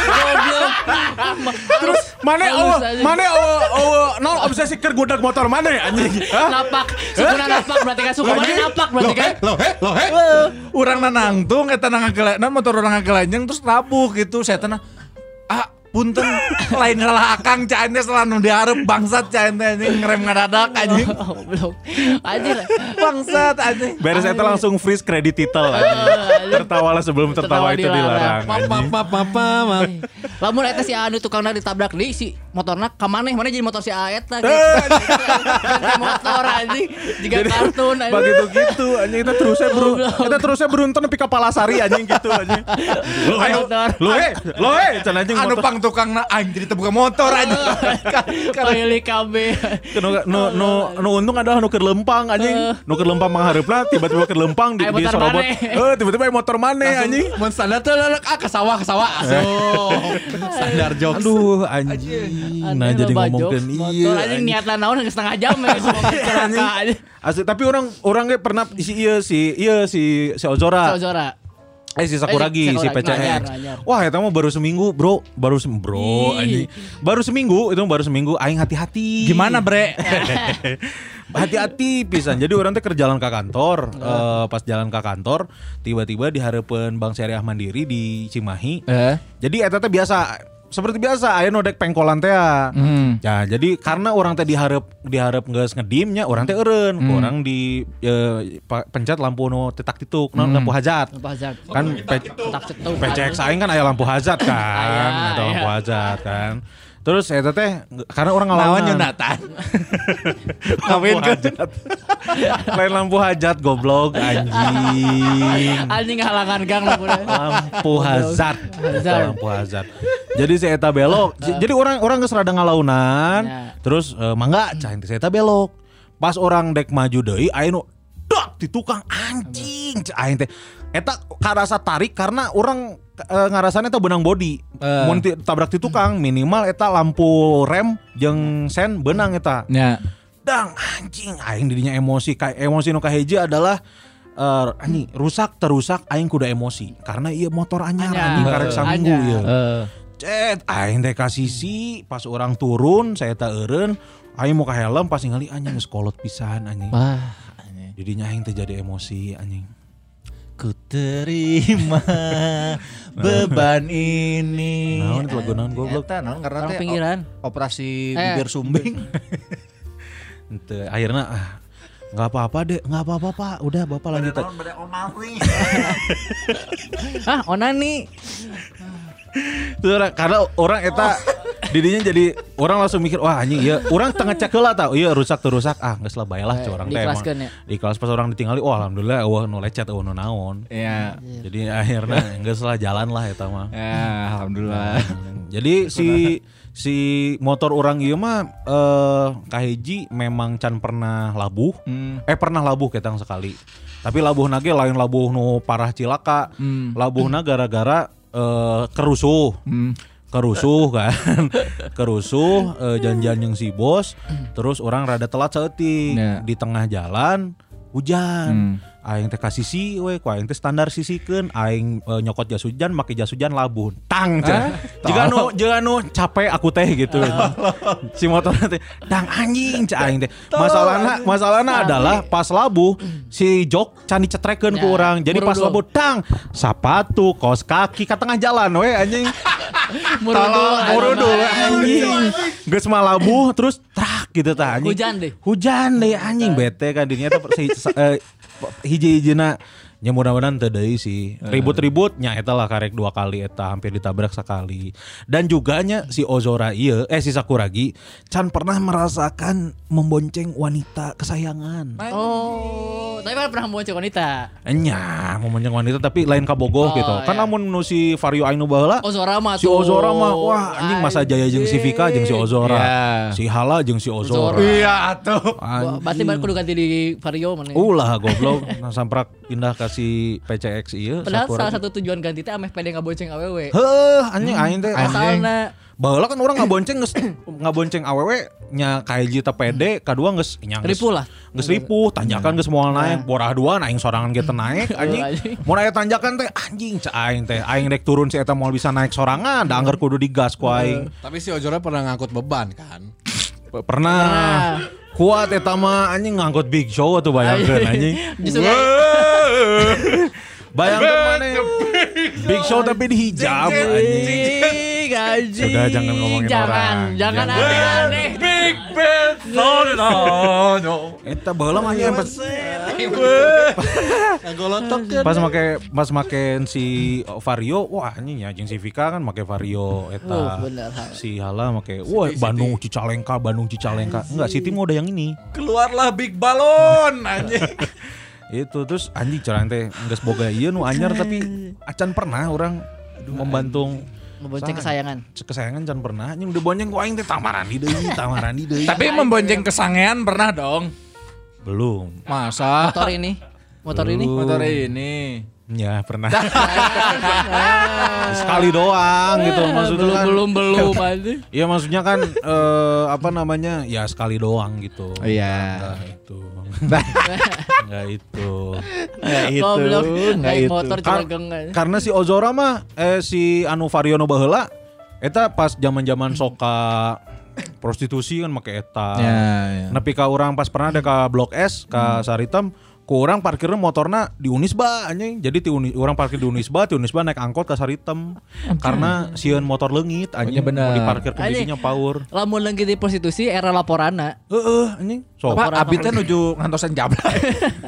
Terus mana nol obsesi keur gudag motor mana anjing. Napak, sukuna napak berarti kan suku mana napak berarti kan. Loh. Urang nangtung eta ngagelenan motor urang ngagelenyeng terus rabuh gitu saya teh punten lain salah akang cain teh salah nu dihareup bangsat cain teh anjing ngerem ngadadak anjing. Belum. Anjir. Bangsat anjing. Beres eta langsung freeze credit title anjing. Tertawalah sebelum tertawa itu dilarang anjing. Lamun eta si anu tukangna ditabrak deui si motorna ka maneh jadi motor si Aet lah. Ganti motor anjing jiga kartun anjing. Begitu gitu anjing eta terusnya beruntun nepi ka Palasari anjing gitu anjing. Lo can anjing anu pang tukangna aing jadi tebuka motor anjing. Pilih KB. Nu untung adalah nu keur lempang anjing. Nu keur lempang manghareupna tiba-tiba keur lempang di sorobot. Tiba-tiba motor maneh anjing. Mun standar teh ke sawah. Standar jokes. Aduh anjing. Nah jadi ngomongkeun ieu. Anjing niatna naon setengah jam ya. Asli tapi orang ge pernah si Ozora. Si Sakuragi, si PCX. Wah, eta mah baru seminggu, bro. Baru seminggu aing hati-hati. Gimana, Bre? Hati-hati pisan. Jadi orang teh keur jalan ke kantor, pas jalan ke kantor, tiba-tiba dihareupeun Bank Syariah Mandiri di Cimahi. Jadi eta teh biasa seperti biasa aya nu dek pengkolan teh. Ya, jadi karena orang teh dihareup geus ngedimnya, orang teh eureun. Orang di pencet lampu nu titak-tituk, lampu hajat. Kan PCX aing kan aya lampu hajat kan, ada lampu hajat kan. Terus eta teh karena orang ngalawan nyunatan. Kawin lain lampu hajat goblok anjing. Anjing halangan gang lampu hajat. Lampu hajat. Jadi si eta belok. Jadi orang geus rada ngalaunan. Terus mangga cain si eta belok. Pas orang dek maju deui aya nu dak di tukang anjing aing teh. Eta karasa tarik karena orang ngarasana eta benang bodi. Mun tabrak ti tukang minimal eta lampu rem jeung sen benang eta. Ya. Dang anjing aing didinya emosi nu kahiji adalah anjing rusak aing kuda emosi karena ieu motor anyar anjing karek saminggu ieu. Cet aing teh ka sisi pas orang turun saya eta eureun aing mau ka helm pas ningali anjing geus kolot pisan anjing. Wah, jadinya aing teh jadi emosi anjing. Ku terima beban ini. Naon itu lagu naon goblok? Eta naon karena teh pinggiran. Operasi bibir sumbing. Ente akhirnya nggak apa-apa Pak. Udah Bapak lanjut. Onani. Karena orang eta didinya jadi orang langsung mikir wah anjing iya orang tengah cek heula tah ieu rusak geus lah bae lah orang teh emang di kelas pas orang ditinggali alhamdulillah eueuh nu lecet eueuh nu naon iya jadi akhirnya geus lah jalan lah eta mah ya alhamdulillah jadi si motor orang ieu mah kahiji memang can pernah labuh pernah labuh ketang sekali tapi labuhna ge lain labuh nu parah cilaka labuhna gara-gara kerusuh janjian yang si bos terus orang rada telat saeuting di tengah jalan hujan. Aing teh kasisi we, ku aing teh standar sisikeun, aing nyokot jas hujan, make jas hujan labuh. Tang cenah. Jika nu capek aku teh gitu. Si motor teh dang anjing cah aing teh. Masalahna adalah pas labuh si jok can dicetrekeun ku urang. Jadi pas labuh tang sepatu, kaos kaki ka tengah jalan we anjing. Murudu anjing. Geus mah labuh terus trak gitu tah anjing. Hujan deh anjing bete kan dirinya teh hiji-hijina nya mudah-mudahan teu deui sih. Ribut-ribut nya eta lah karek 2 kali eta hampir ditabrak sekali. Dan juga nya si Ozora si Sakuragi can pernah merasakan membonceng wanita kesayangan. Oh, tapi kan pernah membonceng wanita. Nya, membonceng wanita tapi lain kabogoh gitu. Kan lamun nu si Vario aing nu baheula Ozora mah wah anjing masa jaya jeung si Vika jeung si Ozora. Si Hala jeung si Ozora. Iya atuh. Berarti kudu ganti di Vario mana? Ulah goblok samprak pindah ke si PCX ieu. Padahal salah satu tujuan ganti teh ameh pede ngabonceng awewe. Heuh, anjing aing teh asalna baheula kan urang ngabonceng awewe nya kahiji teh pede, kadua geus nya ripuh lah. Geus ripuh, tanjakan geus moal naik, borah dua aing sorangan ge teh naik anjing. Mun aya tanjakan teh anjing cai aing dek turun si eta moal bisa naik sorangan, da angger kudu digas ku aing. Tapi si Ojora pernah ngangkut beban kan? Pernah. Kuat eta mah anjing ngangkut Big Show tuh bayangkeun anjing. Bayangkan mana Big Show tapi dihijab anjing. Sudah jangan ngomongin orang. Jangan aneh-aneh. Big Bad no. Eta baheula mah nya pas make si Vario, wah anjing ya jeung si Vika kan make Vario eta. Si Hala make Bandung Cicalengka. Enggak, si Timo udah yang ini. Keluarlah Big Balon anjing. Itu terus anjing curang teh geus boga ieu nu anyar tapi acan pernah orang membantu membonceng kesayangan can pernah anjing udah bonceng ku aing teh tamaran di deui. Tapi membonceng kesangean pernah dong? Belum. Masa? Motor ini. Ya pernah. Sekali doang gitu maksudnya kan. Belum aja. Iya maksudnya kan ya sekali doang gitu. Iya. Enggak itu. Motor karena si Ozora mah si Anu Variono baheula eta pas zaman-zaman soka prostitusi kan make eta. Nepi ka urang pas pernah ada ka Blok S ka Saritem ku urang parkirna motorna di Unisba anjing. Jadi urang parkir di Unisba naik angkot ka Saritem. Karena sieun motor leungit anjing mau diparkir kondisinya power. Lamun leungit di prostitusi era laporanna. Heeh anjing. So abi teh nuju ngantosan jablay.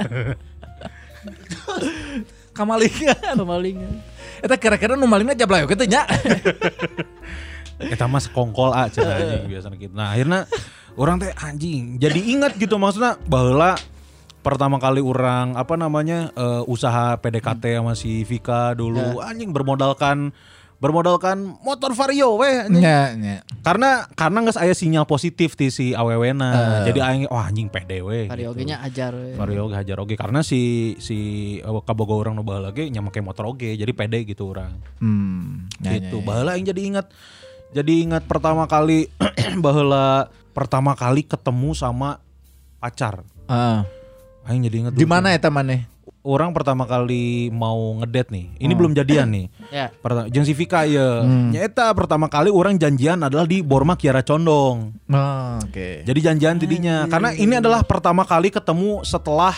Kamalingan. Eta kira-kira nu malingna jablay oge teh nya. Eta mah sekongkol cenah anjing biasana kitu. Nah akhirnya orang teh anjing jadi ingat gitu maksudnya baheula pertama kali orang usaha PDKT sama si Vika dulu anjing bermodalkan motor Vario weh anjing. Karena geus aya sinyal positif ti si awewena. Jadi aing anjing pede we. Vario ge nya ajar we. Vario ge hajar oge karena si kabogo urang nu baheula ge nya make motor oge jadi pede gitu urang. Gitu baheula aing jadi ingat pertama kali pertama kali ketemu sama pacar. Aing jadi inget di mana eta maneh? Orang pertama kali mau ngedate nih. Ini belum jadian nih. Jeung si Vika ieu. Nya eta pertama kali orang janjian adalah di Borma Kiara Condong. Oke. Jadi janjian tidinya karena ini adalah pertama kali ketemu setelah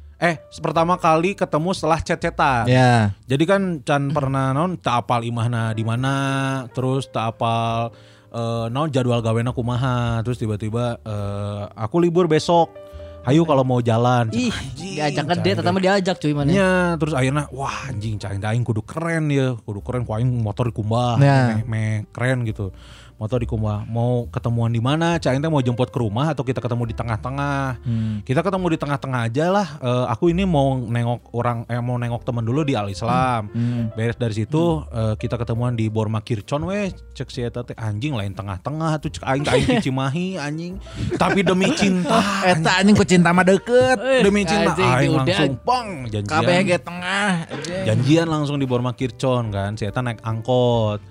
chat-chatan. Jadi kan can pernah teu apal imahna di mana, terus teu apal jadwal gawena kumaha, terus tiba-tiba aku libur besok. Hayu kalau mau jalan. Diajak ngedate atau diajak cuy mana? Ya, terus akhirnya wah anjing cai aing kudu keren ku aing motor dikumbah. Meh keren gitu. Motor dikumbah. Mau ketemuan di mana? Cai teh mau jemput ke rumah atau kita ketemu di tengah-tengah? Kita ketemu di tengah-tengah aja lah. Aku ini mau nengok teman dulu di Al Islam. Beres dari situ kita ketemuan di Borma Kircon we. Cek si eta teh anjing lain tengah-tengah tuh cek aing Cimahi anjing. Tapi demi cinta. Eta anjing ku cinta mah deket. Demi cinta aing langsung pang janjian. Kabeh ge tengah. Janjian langsung di Borma Kircon kan. Si eta naik angkot.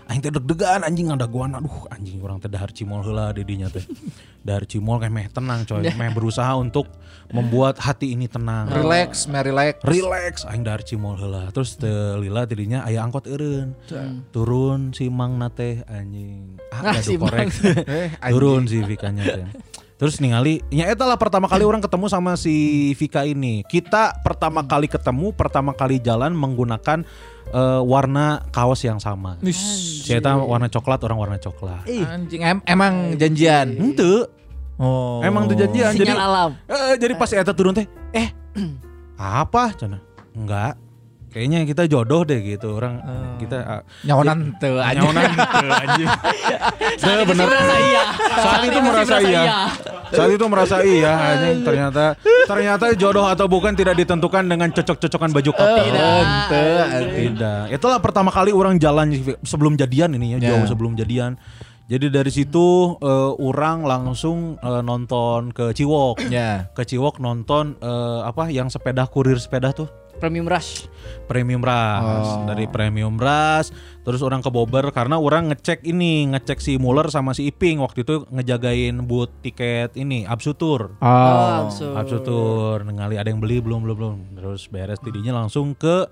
Aing teh deg-degan anjing ngadaguan. Aduh anjing urang teh dahar cimol heula di dinya teh. Dahar cimol kayak meh tenang coy. Meh berusaha untuk membuat hati ini tenang. Relax. Relax aing dahar cimol heula. Terus teu lila tidinya aya angkot eureun. Turun si Mangna teh anjing. Si korek. Turun si Vikanya teh. Terus ningali, ya eta lah pertama kali orang ketemu sama si Vika ini. Kita pertama kali ketemu, pertama kali jalan menggunakan warna kaos yang sama. Si eta warna coklat, orang warna coklat. Anjing emang janjian. Henteu. Oh. Emang tuh janjian. Sinyal alam. Jadi pas eta turun teh, apa cenah? Enggak. Kayaknya kita jodoh deh gitu. Orang kita nyawanan teu anjing. Nyawanan teu anjing. Bener. Saat itu merasa iya. Saat itu merasa iya anjing. Ternyata jodoh atau bukan tidak ditentukan dengan cocok-cocokan baju couple. Tidak. Itulah pertama kali orang jalan sebelum jadian ini ya, jauh sebelum jadian. Jadi dari situ orang langsung nonton ke Ciwok. Ke Ciwok nonton yang sepeda kurir sepeda tuh. Premium Rush. Dari Premium Rush terus orang ke Bobber karena orang ngecek si Muller sama si Iping waktu itu ngejagain booth tiket ini Absutur. Absutur ningali ada yang beli belum terus beres tidinya langsung ke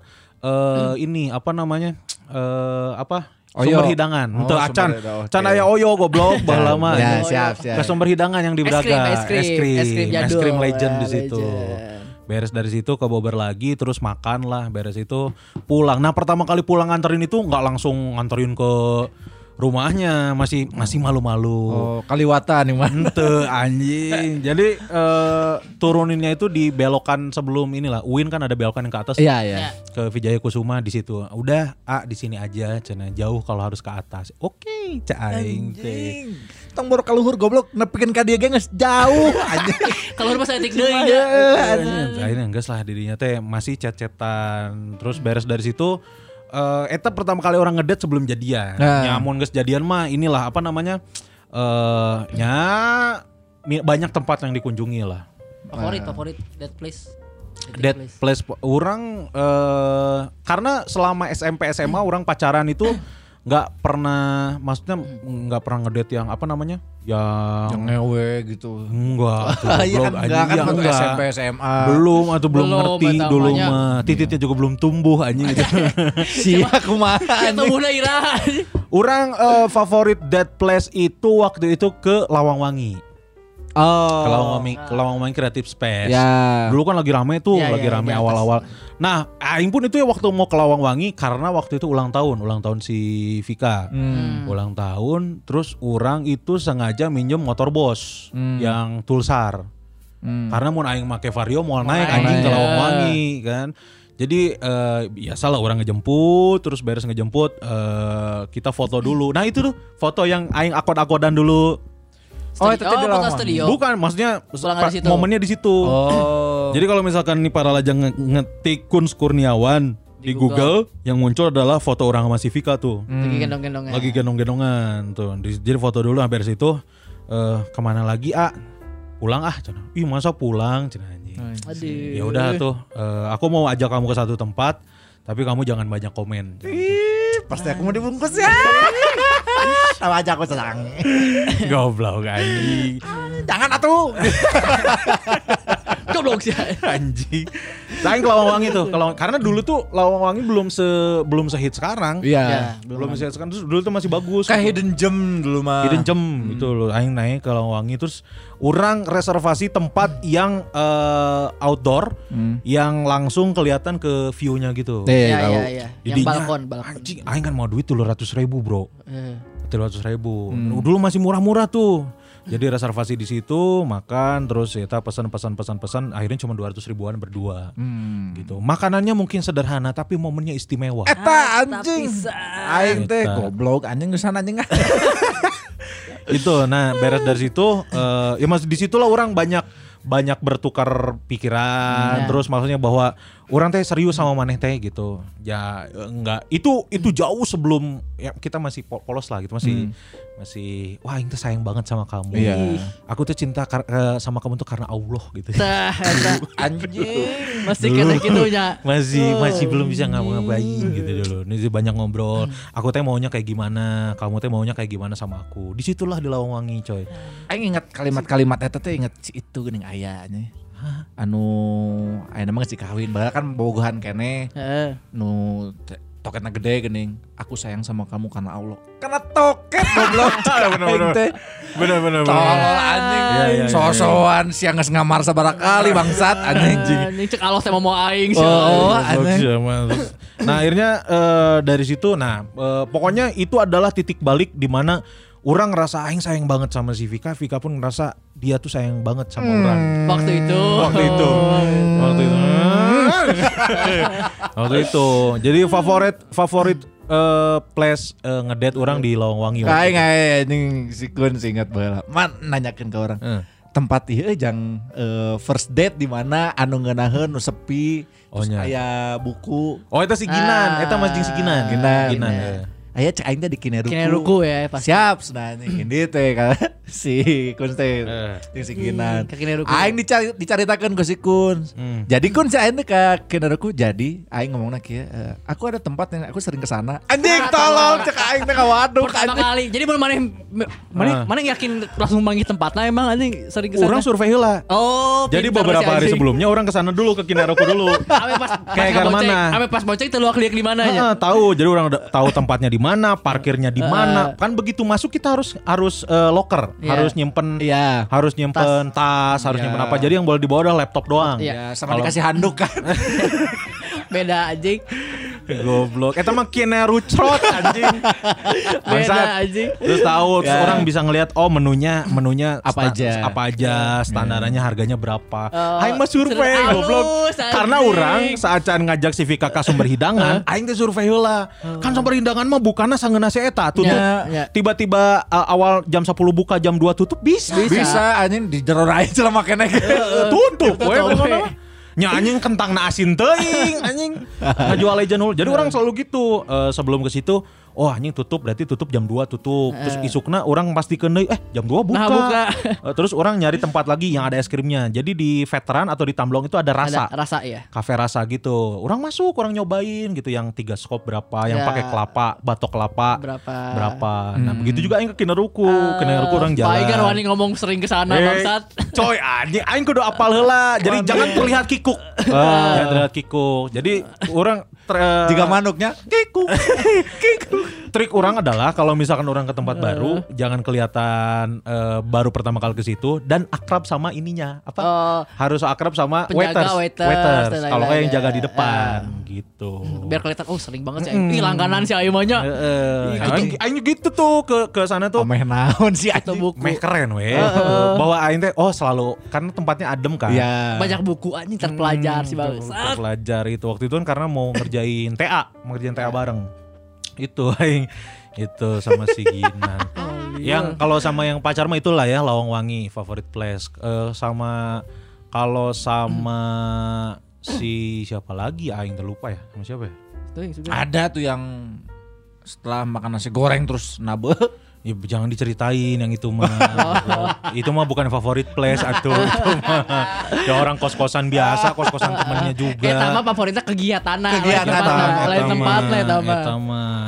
sumber hidangan untuk Can aya Oyo goblok baheula mah. Siap. Ke sumber hidangan yang di Braga. Es krim legend di situ. Beres dari situ ke Bobber lagi terus makan lah, beres itu pulang. Nah pertama kali pulang nganterin itu nggak langsung nganterin ke rumahnya, masih malu-malu. Kaliwatan nih mah. Ente anjing. Jadi turuninnya itu di belokan sebelum inilah. UIN kan ada belokan yang ke atas. Iya. Ke Wijaya Kusuma di situ. Udah, di sini aja cenah jauh kalau harus ke atas. Oke, aing teh. Tong baru kaluhur goblok nepikeun ka dieu ge geus jauh anjing. Kalau pas etik deui nya. Akhirnya geus lah dirinya teh masih chat-chatan. Terus beres dari situ eta pertama kali orang ngedate sebelum jadian. Nyamun geus jadian mah inilah banyak tempat yang dikunjungi lah. Favorit date place. Date place orang karena selama SMP SMA orang pacaran itu nggak pernah ngedate yang yang ngewe gitu. Enggak SMP SMA. Belum ngerti dulu mah. Titiknya juga belum tumbuh anjing gitu. Sia kumaha tumbuhna iraha. Orang favorit date place itu waktu itu ke Lawangwangi. Ke Lawangwangi Creative Space. Ya. Dulu kan lagi rame tuh, rame awal-awal. Nah, aing pun itu ya waktu mau ke Lawangwangi karena waktu itu ulang tahun si Vika. Ulang tahun, terus orang itu sengaja minjem motor bos yang Tulsar. Karena mau aing make Vario mau naik anjing ke Lawangwangi kan. Jadi biasalah orang ngejemput, terus beres ngejemput kita foto dulu. Nah itu tuh foto yang aing akod-akodan dulu. Itu foto studio. Bukan, maksudnya momennya di situ. Jadi kalau misalkan nih para lajang ngetik Kuns Kurniawan di Google yang muncul adalah foto orang sama si Vika tuh. Lagi gendong-gendongan tuh. Jadi foto dulu hampir situ. Kemana lagi? Pulang cenah. Ih masa pulang cenah anjing. Ya udah tuh. Aku mau ajak kamu ke satu tempat, tapi kamu jangan banyak komen. Pasti aku mau dibungkus ya. Sama aja aku senang. Goblok anjing. Jangan atuh. Goblok sih anjing. Saing ke Lawangwangi tuh. Karena dulu tuh Lawangwangi belum sehit sekarang. Iya. Belum sehit sekarang. Terus dulu tuh masih bagus. Kayak Hidden Gem dulu mah. Hidden Gem itu loh. Aing naik ke Lawangwangi terus orang reservasi tempat yang outdoor yang langsung kelihatan ke view-nya gitu. Iya. Yang balkon. Anjing, aing kan mau duit 200.000 bro. 300.000. Dulu masih murah-murah tuh. Jadi reservasi di situ, makan, terus kita pesan, akhirnya cuma 200 ribuan berdua. Gitu. Makanannya mungkin sederhana tapi momennya istimewa. Eta anjing. Aing teh goblok anjing gesan anjing. Itu. Nah, beres dari situ ya masih di situlah orang banyak bertukar pikiran, terus maksudnya bahwa orang teh serius sama maneh teh gitu. Ya enggak, itu jauh sebelum ya kita masih polos lah gitu, masih wah ini tuh sayang banget sama kamu. Iya. Aku tuh cinta sama kamu tuh karena Allah gitu. Anjing. Masih kata gitunya. Masih belum bisa ngapa-ngapain gitu dulu. Ini banyak ngobrol. Aku teh maunya kayak gimana, kamu teh maunya kayak gimana sama aku. Disitulah di Lawangwangi coy. Aing ingat kalimat-kalimat eta teh inget si itu geuning ayahnya. Anu aya mah geus kawin, bae kan bogohan keneh. Heeh. Nu toketna gede geuning. Aku sayang sama kamu karena Allah. Karena toket goblok. Bener. Tolol anjing. Iya. Sosokan siang geus ngamar sabaraha kali bangsat anjing. Anjing cek Allah teh mau aing sih. Oh, aneh. Nah akhirnya dari situ, pokoknya itu adalah titik balik di mana orang ngerasa aing sayang banget sama si Vika pun ngerasa dia tuh sayang banget sama orang. Waktu itu. Waktu itu. Jadi favorit place ngedate orang di Lawangwangi. Aing anjing si Kun ingat baheula. Man nanyakeun ke orang. Tempat ieu jang first date di mana anu ngeunaheun nu sepi terus aya buku. Oh eta si Ginan, eta Mas jeung si Ginan. Ginan. Aya cek aing teh di Kineruku. Kineruku ya pasti. Siap cenah ini teh kan si Kun teh jeung si Ginan. Ke Kineruku. Aing dicaritakeun ku si Kun. Jadi Kun si aing teh ka Kineruku jadi aing ngomongna kieu aku ada tempat yang aku sering ke sana. Anjing tolol cek aing teh ka waduk Pertama kali. Jadi mun mana yakin langsung manggih tempatnya emang anjing sering ke sana. Orang survei heula. Oh, Jadi pintar beberapa si hari anjing. sebelumnya orang kesana dulu ke Kineruku dulu. Ame pas Kayak mana? Ame pas boceng teu liak di mana ya. Tahu. Jadi orang udah tahu tempatnya di mana, parkirnya di mana. Kan begitu masuk kita harus locker, Iya. harus nyimpen Iya. harus nyimpen tas, harus nyimpen apa. Jadi yang boleh dibawa adalah laptop doang. Iya. sama dikasih handuk kan. Beda anjing. Goblok. Eta mah Kinerucrot anjing. Beda anjing. Terus tahu, terus orang bisa ngelihat menunya Apa aja. standarannya harganya berapa. Oh, Aing mah survei halus, goblok. anjing. Karena orang saat can ngajak si Vika ka sumber hidangan, aing teh survei heula. Kan sumber hidangan mah bukanna sangeuna si eta tutup. Ya. Tiba-tiba awal jam 10 buka, jam 2 tutup bisa. Bisa anjing di jero rain selama keneh. Tutup we Tutup, pokona mah. Nya anjing kentang na asin teuing anjing. Ngajual legend hulu. Jadi orang selalu gitu. Sebelum ke situ, oh anjing tutup berarti tutup jam 2 tutup. Terus isukna orang pastikeun deui jam 2 buka. Nah, buka. Terus orang nyari tempat lagi yang ada es krimnya. Jadi di Veteran atau di Tamblong itu ada rasa. Ada rasa ya. Kafe rasa gitu. Orang masuk, orang nyobain gitu yang 3 skop berapa, yang Ya. pakai kelapa, batok kelapa Berapa. Nah, begitu juga aing ke Kineruku. Kineruku orang jalan. Pak Igan wani ngomong sering ke sana bangsat. Coy anjing aing kudu apal heula. Jadi jangan terlihat kikuk. Jangan terlihat kikuk. Jadi orang Jika manuknya kikuk. Trik orang adalah kalau misalkan orang ke tempat baru, jangan kelihatan baru pertama kali ke situ dan akrab sama ininya. Apa? Harus akrab sama Penjaga, waiters, dan Kalau kayak yang lain-lain. jaga di depan gitu. Biar kelihatan sering banget sih. Ih langganan si Aing mah nya. Aing gitu tuh ke sana tuh. ameh naon sih Itu anjing. buku. Meh keren weh. Bawa aing teh selalu karena tempatnya adem kan. Iya. Banyak buku anjing terpelajar sih bangsat. Terpelajar itu waktu itu kan karena mau ngerjain TA bareng. Itu aing itu sama si Ginan. Yang kalau sama yang pacar mah itulah ya Lawangwangi favorite place. Sama kalau sama si siapa lagi aing terlupa ya. Sama siapa ya? Ada tuh yang setelah makan nasi goreng terus nabe. Ya jangan diceritain yang itu mah. Itu mah bukan favorit place atuh. Itu mah ya orang kos-kosan biasa, kos-kosan temennya juga. Eta mah favoritnya kegiatan. Kegiatan. Lain tempat lah eta mah. Eta mah.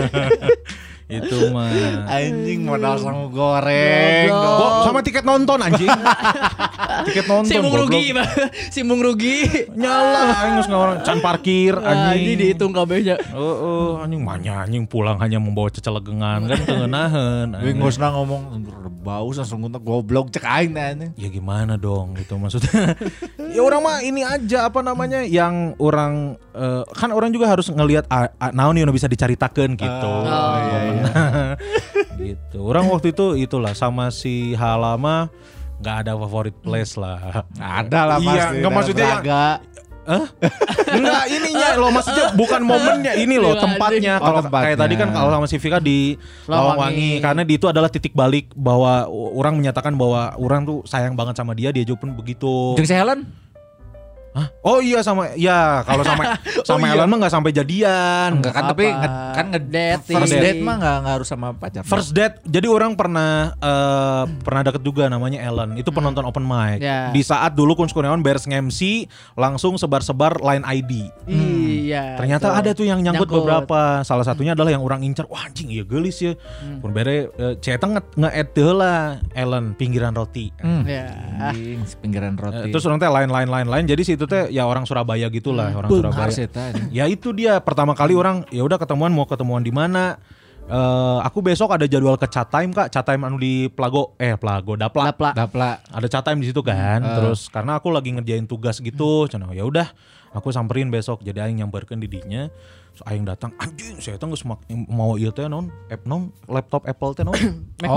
Itu mah. Anjing modal sama goreng. Kok sama tiket nonton anjing? Tiket nonton. Si mung goblok. rugi, si mung rugi. Nyala aing geus ngawarang can parkir Anjing anjing. dihitung kabehnya. Anjing manya anjing pulang hanya membawa cecelegengan kan tengeunaheun. Wingosna ngomong bau langsung goblok cek aing teh anjing. Ya gimana dong gitu maksudnya. Ya orang mah ini aja apa namanya yang orang kan orang juga harus ngelihat naon yang bisa dicaritakeun gitu. Iya. Gitu. Orang waktu itu itulah sama si Halama nggak ada favorit place lah. Ada lah pasti. Iya, nggak maksudnya yang enggak ininya loh maksudnya bukan momennya ini loh Iya, tempatnya. anjing. Kalau Tempatnya. kayak tadi kan kalau sama si Vika di Lawangwangi karena di itu adalah titik balik bahwa orang menyatakan bahwa orang tuh sayang banget sama dia juga pun begitu. Jeung si Helen? Hah? Oh iya kalau sama Ellen mah nggak sampai jadian. Enggak kan tapi kan Date. first date mah enggak harus sama pacar. First date, jadi orang pernah deket juga namanya Ellen. Itu penonton open mic. Ya. Di saat dulu Kun Kurniawan beres nge-MC langsung sebar-sebar line ID. Iya. Ternyata betul. ada tuh yang nyangkut beberapa. Salah satunya adalah yang orang incar. Wah anjing iya gelis ya. Pun bere Ceta nge-add lah Ellen pinggiran roti. Ya. Anjing, pinggiran roti. Terus orang teh lain. Jadi situ teh ya orang Surabaya gitulah, orang Surabaya. Ya itu dia pertama kali orang ya udah ketemuan di mana? Aku besok ada jadwal ke Chatime Kak, Chatime anu di Dapla. Ada Chatime di situ kan. Terus karena aku lagi ngerjain tugas gitu, cenah ya udah aku samperin besok. Jadi aing nyamperkeun di dinya. So, aing datang anjing saya teh geus mau ieu teh naon? Laptop Apple teh naon?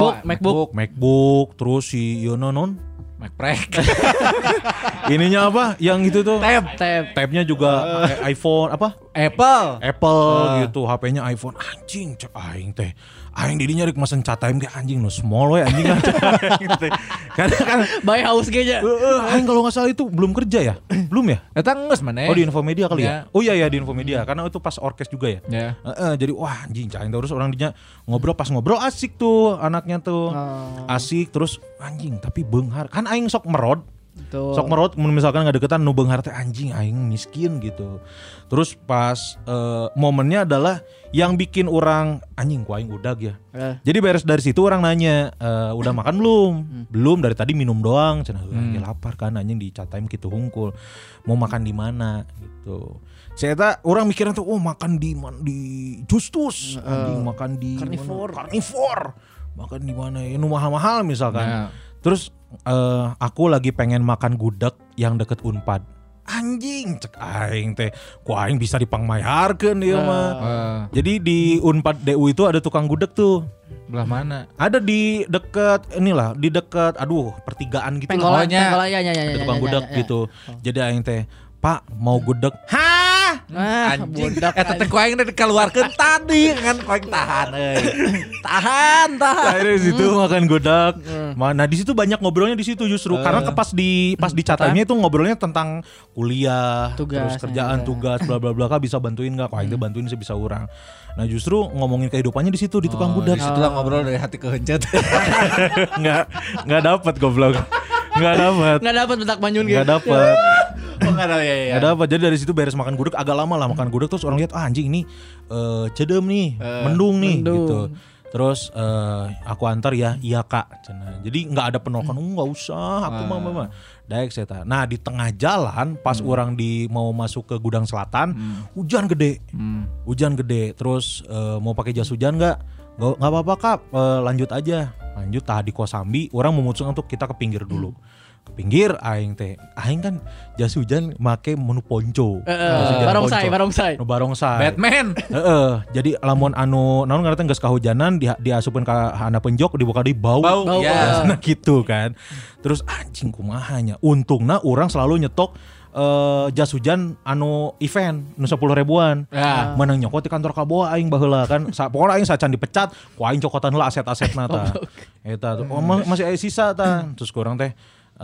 MacBook terus si ieu naon? MacBook. Ininya apa? Yang itu tuh tab-nya juga iPhone apa? Apple gitu, HP-nya iPhone. Anjing cek aing teh. Aing didinya rek mesen Chatime teh anjing no small we anjing. Karena kan Bae haus ge nya. Aing kalau enggak salah itu belum kerja ya? Belum ya? Eta geus maneh. Oh di Infomedia kali Ya. ya? Oh iya di Infomedia karena itu pas orkes juga ya. Ya. Jadi wah anjing aing terus orang dinya ngobrol asik tuh anaknya tuh. Asik terus anjing tapi beunghar. Kan aing sok merod. Betul. Sok merot misalkan ngadeketan nu beunghar teh anjing aing miskin gitu. Terus pas momennya adalah yang bikin orang anjing ku aing udag ya. Jadi beres dari situ orang nanya udah makan belum? Belum, dari tadi minum doang. Cenah lagi lapar kan anjing di Chatime gitu hungkul. Mau makan di mana gitu. Saya tak orang mikirnya tuh makan di Justus, anjing makan di Carnivore. Makan di mana ya nu mahal-mahal misalkan. Ya. Terus aku lagi pengen makan gudeg yang deket Unpad. Anjing cek aing teh ku aing bisa dipangmayarkeun ieu mah. Jadi di Unpad DU itu ada tukang gudeg tuh. Belah mana? Ada di dekat pertigaan gitu. Penggolan ya. Ada tukang gudeg gitu. Jadi aing teh, "Pak, mau gudeg?" Hah? Anjing. Eta teh ku aing dikeluarkeun tadi kan ku aing tahan euy. Tahan. Akhirnya di situ makan gudeg. Nah di situ banyak ngobrolnya di situ justru karena pas di Chatime-nya itu ngobrolnya tentang kuliah, Tugas, terus kerjaan, tugas, bla bla bla. Kak bisa bantuin nggak? Kau itu bantuin sebisa orang. Nah justru ngomongin kehidupannya di situ di tukang gudeg. Di situ lah ngobrol dari hati ke hencet. Nggak dapat goblok. Nggak dapat betak Manyun gitu. Nggak dapat. Nggak ada ya. Nggak dapat. Jadi dari situ beres makan gudeg agak lama lah makan gudeg terus orang lihat anjing ini cedem nih, mendung nih gitu. Terus aku antar ya, iya Kak. Jadi nggak ada penolakan, nggak usah, aku mah. Daek saya. Nah di tengah jalan pas orang mau masuk ke Gudang Selatan, hujan gede. Terus mau pakai jas hujan nggak apa-apa Kak, lanjut aja. Lanjut di Kosambi, orang memutuskan untuk kita ke pinggir dulu. Ke pinggir aing kan jas hujan make menu ponco. Barongsai. Batman. Jadi lamun naon ngaranna geus kahujanan diasupkeun ka hana penjok dibuka di bau. Ya. Nah gitu kan. Terus anjing kumaha nya. Untungna urang selalu nyetok jas hujan event nu 10 ribuan. Ya. Menang nyokot di kantor kaboa aing baheula kan. Pokoknya aing sacan dipecat, ku aing cokotan heula aset-asetna tah. Eta masih aya sisa tah. Terus kurang teh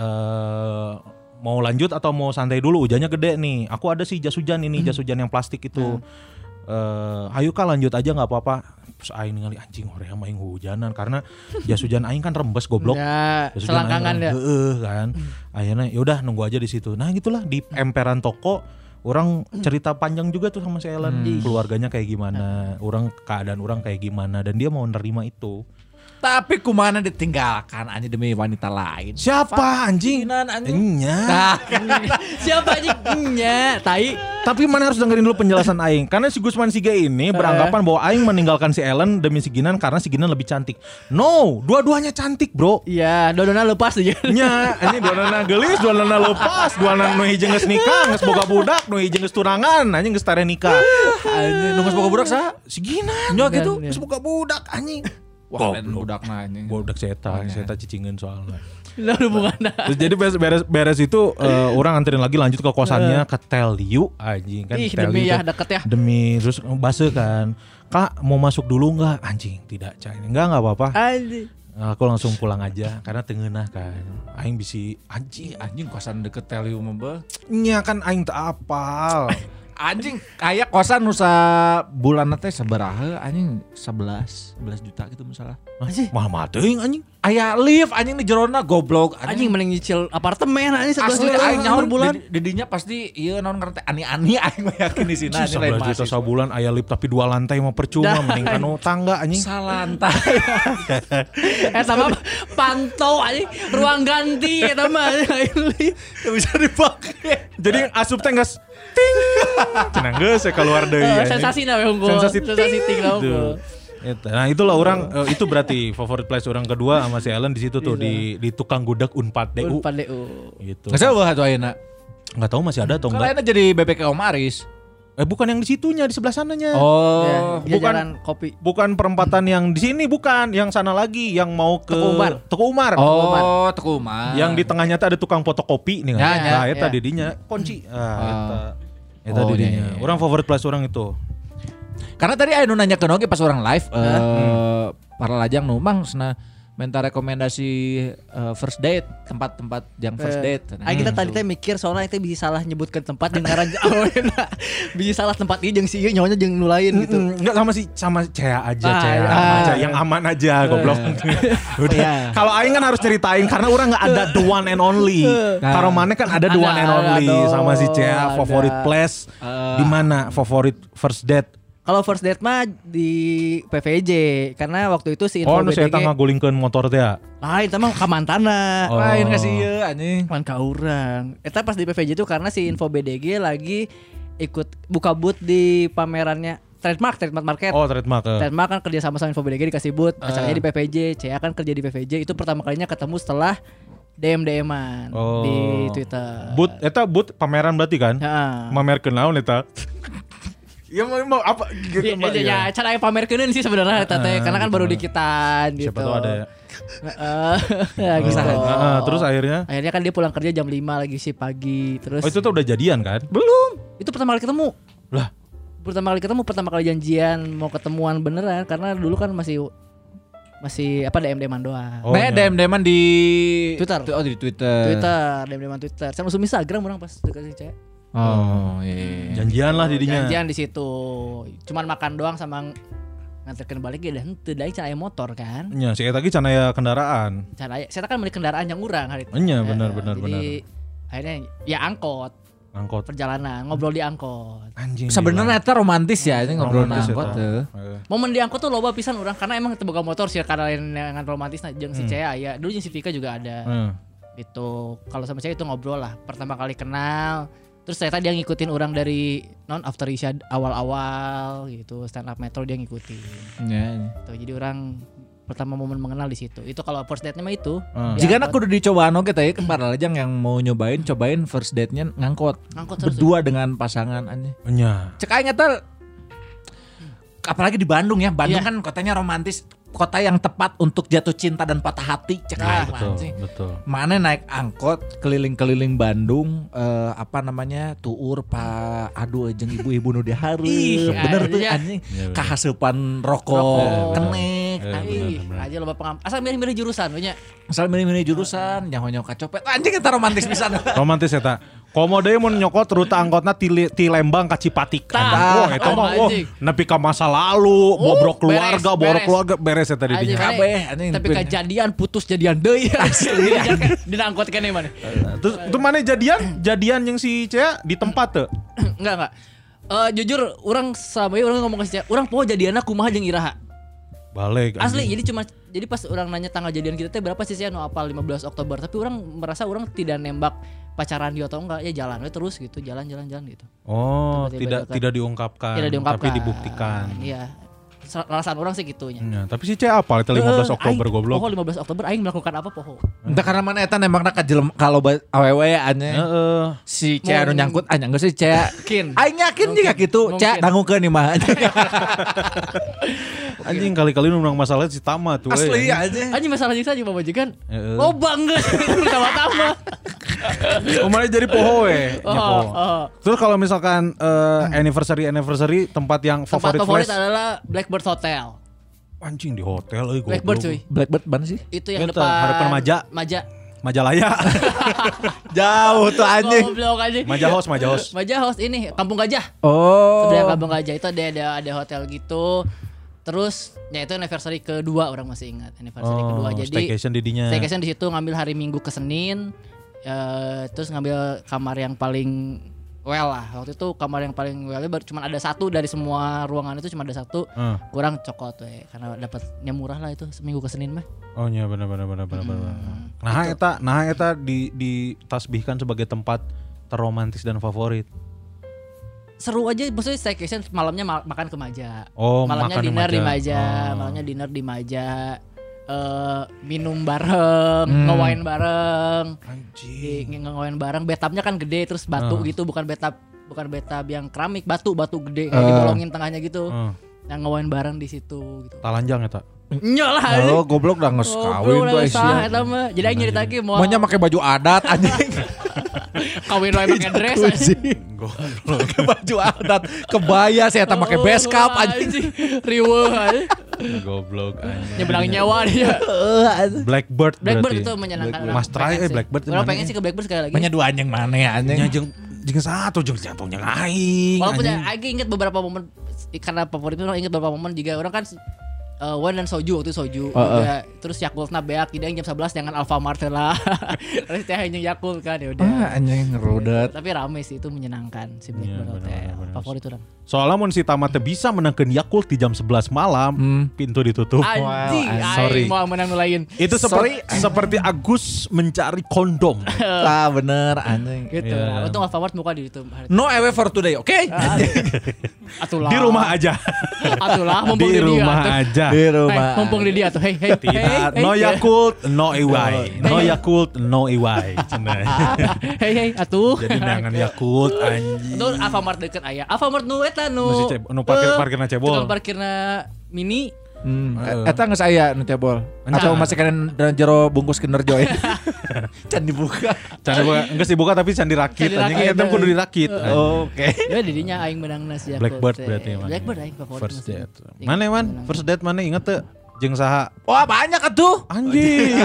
mau lanjut atau mau santai dulu, hujannya gede nih. Aku ada sih jas hujan ini, jas hujan yang plastik itu. Ayo Kak lanjut aja nggak apa-apa. Terus aing ningali anjing hoream aing hujanan karena jas hujan aing kan rembes goblok. Ya, selangkangan ya. Kan. Akhirnya yaudah nunggu aja di situ. Nah gitulah di emperan toko orang cerita panjang juga tuh sama si Ellen, keluarganya kayak gimana, keadaan orang kayak gimana dan dia mau nerima itu. Tapi kumana ditinggalkan anjing demi wanita lain. Siapa anjing? Enya. Siapa anjing? Enya, tai. Tapi mana harus dengerin dulu penjelasan aing. Karena si Gusman Sige ini beranggapan bahwa aing meninggalkan si Ellen demi si Ginan karena si Ginan lebih cantik. No, dua-duanya cantik, Bro. Iya, dua-duanya lepas aja. Nya, ini dua-duanya gelis, dua-duanya lepas, dua-duanya nu hiji geus nikah, geus boga budak, nu hiji geus tunangan, anjing geus tare nikah. Anjing nu geus boga budak saha? Si Ginan. Nya gitu. Geus boga budak anjing. Wah, budak anjing. Budak Seta cicingeun soalnya. Nah, hubunganna. Terus jadi beres itu orang anterin lagi lanjut ke kosannya ke Teliu anjing kan. Demi ya deket ya. Demi terus base kan. Kak mau masuk dulu enggak? Anjing tidak cai. Enggak apa-apa. Anjing. Aku langsung pulang aja karena tengenah kan. Aing bisi anjing kosan deket Teliu mah. Nya kan aing teu apal. Anjing kayak kosan nusa bulan teh sabaraha anjing 11 juta gitu misalnya. Anjing mahal teuing anjing. Aya lift anjing di jerona goblok Anjing mending nyicil apartemen anjing 11 asli juta aing nyaur bulan. Didinya pasti ieu naon ngarana teh ani-ani aing mah yakin di sini anjing lain 11 juta mahasiswa. sabulan aya lift tapi 2 lantai mah percuma mending kanu tangga anjing. Salantai. Sama pantau anjing ruang ganti eta mah Bisa dipakai. Jadi asup teh geus ting. Cenah geus keluar deui anjing. sensasi na we unggul. Sensasi ting lah Gitu. unggul. Nah itulah orang itu berarti favorit place orang kedua sama si Ellen di situ tuh di tukang gudeg Unpad DU. Unpad DU. Gitu. Masa bawa tuh ayeuna. Enggak tahu masih ada atau Kalau enggak. ayeuna jadi BPK Om Aris. Bukan yang di situnya, di sebelah sananya. Oh, Ya, bukan. jajaran kopi. Bukan perempatan yang di sini, bukan. Yang sana lagi, yang mau ke Teku Umar. Oh, Teku Umar. Yang di tengahnya tuh ada tukang fotokopi nih. Ya, Nah, ya, eta ya. didinya kunci. Eta Oh, didinya. iya, iya. Orang favorit place orang itu. Karena tadi aya nu nanya ke Noge pas orang live para lajang nu mang cenah minta rekomendasi first date, tempat-tempat yang first date. Aing kita tadi teh mikir soalnya teh bisa salah nyebutkan tempat jeung ngaran awalna. Bisa salah tempat ieu jeung si ieu nyawana jeung nu lain gitu. Enggak sama Cea aja, Ah, Cea. iya. Aja yang aman aja, goblok. Udah. Iya. Kalau aing kan harus ceritain karena orang enggak ada the one and only. Kalau mana kan ada the one and only sama si Cea, favorit place di mana? Favorit first date. Kalau first date mah di PVJ karena waktu itu si Oh, info nu saya BDG ngagulingkeun motor teh. lain eta mah ka mantana. Oh. lain ka si ieu anjing. Lain ka urang. Eta pas di PVJ itu karena si info BDG lagi ikut buka booth di pamerannya Trademark Market. Oh, trademark. Trademark kan kerja sama info BDG dikasih booth, acaranya di PVJ, CA kan kerja di PVJ. Itu pertama kalinya ketemu setelah DM-an di Twitter. Booth pameran berarti kan? Heeh. Pamerkeun naon eta? Ya mau apa gitu Ya, cara yang pamerkeun sih sebenarnya eta teh karena kan baru dikitan gitu. Siapa tahu ada ya. Ya gitu. Terus akhirnya Akhirnya kan dia pulang kerja jam 5 lagi sih pagi. Terus itu tuh udah jadian kan? belum. Itu pertama kali ketemu. Lah, Pertama kali janjian mau ketemuan beneran karena dulu kan masih apa DM-an doang. Oh, Nah, iya. DM-an di Twitter. Oh, di Twitter. DM-an Twitter. Saya usum Instagram orang pas dekat si Cek. Oh, iya. janjian lah didinya. Janjian di situ. Cuman makan doang sama nganterkeun balik ya dan teu daek cara aya motor kan. Nya, si eta ge can aya kendaraan. Cara saya kan beli kendaraan yang urang hari itu. Nya, benar. Jadi akhirnya ya angkot Angkot. perjalanan ngobrol di angkot. Anjing. Sebenarnya eta romantis ya, ini ngobrol Romantis angkot eta. tuh. Momen di angkot tuh loba pisan urang karena emang teu boga motor sih karena dengan romantis jeung si Cea ya. Dulu jeung si Vika juga ada. Gitu. Kalau sama saya itu ngobrol lah. Pertama kali kenal. Terus ternyata dia ngikutin orang dari After Isya awal-awal gitu. Stand up Metro dia ngikutin. Ya. Tuh, jadi orang pertama momen mengenal di situ. Itu kalau first date-nya mah itu. Jika aku udah dicoba oke tadi kemarin aja yang mau cobain first date-nya ngangkot. Ngangkot terus. Berdua dengan pasangan anjing. Nya. Cek aing eta apalagi di Bandung ya. Bandung Iya. kan kotanya romantis, kota yang tepat untuk jatuh cinta dan patah hati. Cek aing anjing. Betul. Mana naik angkot keliling-keliling Bandung tuur Pak aduh jeung ibu-ibu nu dihareup. Bener tuh iya. anjing. Kahasupan rokok kenek. Aja loba pengam. Asal milih-milih jurusan we nya. Asal milih-milih jurusan nyaho-nyaho kacopet. Anjing eta romantis pisan. Romantis eta. Komo deui mun nyokot rute angkotna ti Lembang ka Cipatik. Tah. Eta mah Anjing. nepi ka masa lalu, bobrok keluarga, beres eta di dinya. Kabeh, anjing. Tapi kejadian putus jadian deui asli. Dina angkot keneh mana? Terus itu mana jadian yang si Cea di tempat tuh. Enggak. Jujur orang selama ini orang ngomong ke si Cea, orang poho jadianna kumaha jeung Iraha. Balik. Asli, anjing. jadi pas orang nanya tanggal jadian kita teh berapa sih nu apal 15 Oktober, tapi orang merasa orang tidak nembak pacaran dia atau enggak, ya jalan we terus gitu, jalan gitu. Oh, Tiba-tiba tidak diungkapkan, Tidak diungkapkan. tapi dibuktikan. Iya. Alasan orang sih gitunya. Ya, tapi si Cea apa? Itu 15 Oktober goblok. Poho 15 Oktober aing melakukan apa poho? Entah karena mana eta nembakna ka jelema kalau awewe anjing. Heeh. Si Cea nu nyangkut nyanggeus si Cea. Mungkin. Aing yakin juga gitu. Cea Mungkin. dangukeun nih mah. Anjing kali-kali nu masalah si Tama tuh. Asli anjing. Anjing masalah jeung saja majikan. Heeh. Oh bangga pertama-tama. Kemarin jadi poho we. Nya poho. Oh. Terus kalau misalkan anniversary tempat yang Tempat favorit favorit flash. adalah Blackbird Hotel. Anjing di hotel euy goblok. Blackbird cuy. Blackbird ban sih. Itu yang Eta, depan harapan Maja. Maja. Majalaya. Jauh tuh anjing. Goblok anjing. Majahos. Majahos ini Kampung Gajah. Oh. Sebenarnya Kampung Gajah itu ada hotel gitu. Terus ya itu anniversary kedua orang masih ingat anniversary kedua. Jadi staycation di dinya. Staycation di situ ngambil hari Minggu ke Senin. Terus ngambil kamar yang paling well lah. Waktu itu kamar yang paling well cuma ada satu dari semua ruangan itu cuma ada satu. Kurang cokot we karena dapatnya murah lah itu seminggu ke Senin mah. Oh iya benar. Nah eta ditasbihkan sebagai tempat terromantis dan favorit. Seru aja, maksudnya staycation malamnya makan ke Maja. Oh, malamnya makan dinner di Maja. Malamnya dinner di Maja. Minum bareng, nge-wine bareng. Anjing. Nge-wine bareng. Bathtubnya kan gede terus batu gitu, bukan bathtub yang keramik, batu gede kayak dibolongin tengahnya gitu. Yang nge-wine bareng di situ gitu. Talanjang eta. Nyok lah. Oh, goblok udah kawin tuh Asia. Jadi aing nyerita lagi mau. Maunya pakai baju adat anjing. Kawin wae pakai dress anjing. Pakai baju adat, kebaya saya tak pakai base cap anjing. Riweuh anjing. Goblok anjing. Nyebrang nyawa dia. Blackbird itu menyenangkan. Mas try Blackbird. Orang pengen sih ke Blackbird sekali lagi. Banyak dua anjing mana anjing. Jeung satu jeung jantungnya aing. Walaupun aing inget beberapa momen karena favorit itu orang inget beberapa momen juga orang kan wine dan soju waktu soju udah terus Yakultna beak jadi jam 11 dengan Alfamart lah. Terus teh anjing Yakult kan ya udah. Anjing ngerudet. Tapi rame sih itu menyenangkan si Blackbird hotel. Favorit orang. Soalnya mun si Tama teh bisa menangkeun Yakult di jam 11 malam, pintu ditutup. Anjing, sorry. Mau menang lain. Itu seperti Agus mencari kondom. Ah bener anjing. Gitu. Untung Alfamart buka di itu. No away for today, oke? Atulah. Di rumah aja. Atulah mumpung di rumah dia, aja. Di rumah. Mumpung di dia tuh. Hey. Tidak. No Yakult, no EY. No Yakult, no EY. Hey, atuh. Jadi nangan Yakult anjing. Itu Alfamart deket aya. Alfamart nu eta nu parkirna cebol. Tukang parkirna mini. Eta geus aya nu cebol. Atau masih kan jero bungkus Kinder Joy. Can dibuka. Enggak dibuka tapi can dirakit anjing. Eta kudu dirakit. Oke. Ya didinya aing menangna si Blackbird berarti emang. Blackbird aing favorit. First date. Mana man? First date mana inget teu? Jeung saha? Wah banyak atuh. Anjing.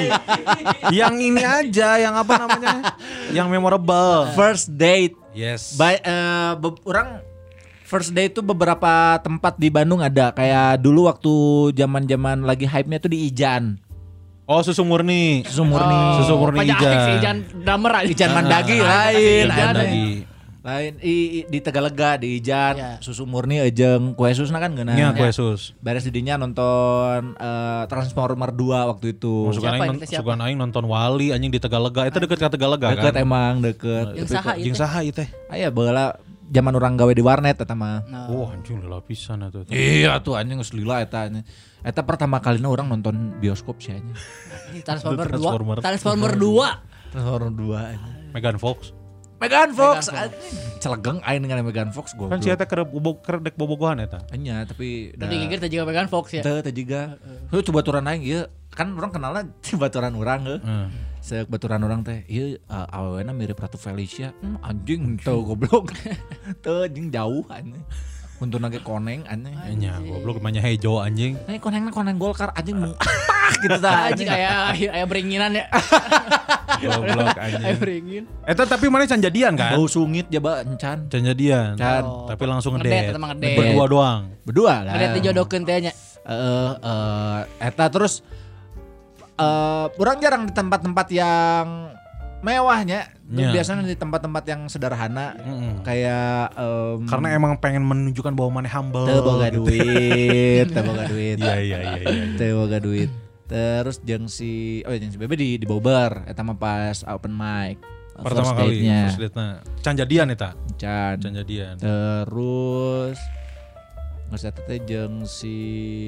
Yang ini aja, yang apa namanya? Yang memorable. First date. Yes. Orang first date itu beberapa tempat di Bandung ada. Kayak dulu waktu zaman-zaman lagi hype-nya tuh di Ijan. Oh, susu murni. Susu murni Ijan Damer Ijan Mandagi lain. Mandagi. Lain di Tegalega di Ijan susu murni jeung kue susna kan geuna. Iya, kue sus. Beres di dinya nonton Transformer 2 waktu itu. Suka aing nonton Wali anjing di Tegalega. Itu deket ka Tegalega kan. Deket emang deket. Jeung saha ieu teh? Aya baheula zaman orang gawe di warnet eta mah. Oh, anjing lila pisan atuh. Iya tuh anjing geus lila eta. Eta pertama kalina orang nonton bioskop sih anjing. Transformer 2. Transformer 2. Megan Fox anjing. Celegeng aing dengan Megan Fox goblok. Kan si eta keur dek bobogohan eta. Nya tapi tadi gigir teh juga Megan Fox ya. Teu juga. Heuh coba baturan aing ieu kan orang kenalna baturan urang heuh. Seuk baturan urang teh ieu awewena mirip Ratu Felicia. Anjing teu goblok. Teu anjing jauh anjing. Untuk nage koneng anjing. Nya goblok namanya hejo anjing. Nah konengna koneng Golkar anjing muntah gitu tah. Anjing aya beringinan ya. Goblok anjing. Aya beringin. Eta tapi mana can jadian kan? Bau sungit jaba encan. Can jadian. Tapi langsung ngedate. Berdua doang. Berdua lah. Ngedate dijodohkeun teh nya. Eta terus orang jarang di tempat-tempat yang mewahnya. Biasanya di tempat-tempat yang sederhana kayak karena emang pengen menunjukkan bahwa mana humble. Teu boga duit, teu boga duit. Iya. Teu boga duit. Terus jeung si Bebe di Bogor eta mah pas open mic. Pertama kali first date-na. Can jadian eta. Can jadian. Terus geus eta teh jeung si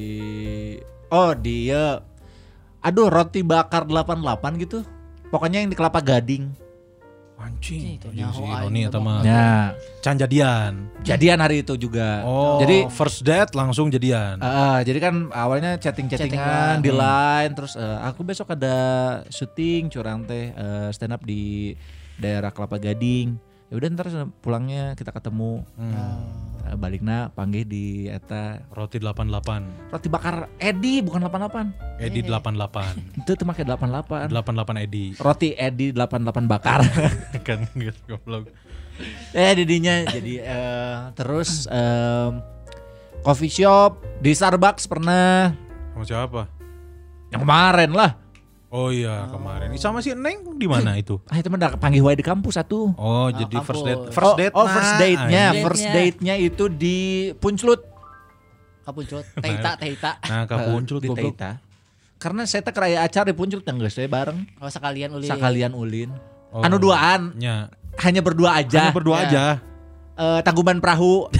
dia roti bakar 88 gitu. Pokoknya yang di Kelapa Gading. Anjing. Ironi eta mah. Ya. Can jadian. Jadian hari itu juga. Oh, jadi first date langsung jadian. Jadi kan awalnya chattingan di line terus aku besok ada syuting curang teh stand up di daerah Kelapa Gading. Ya udah ntar pulangnya kita ketemu. balikna panggih di eta Roti 88. roti bakar Edi bukan 88. Edi 88. Itu tuh make 88. 88 Edi. Roti Edi 88 bakar. Kan goblok. Didinya jadi terus coffee shop di Starbucks pernah. Sama siapa? Yang kemarin lah. Oh iya kemarin. Sama si Neng di mana itu? Itu mah panggih wae di kampus satu. Oh jadi kampus. first date. First date-nya. Date-nya. First date-nya itu di Punclut. Kapunclut, Teita. Nah kapunclut di goblok. Teita. Karena saya teh keraya acara di Punclut yang geus we bareng. Oh sekalian ulin. Sakalian ulin. Oh. Anu duaan. Nya. Hanya berdua aja. Hanya berdua Ya. aja. Tangguban perahu.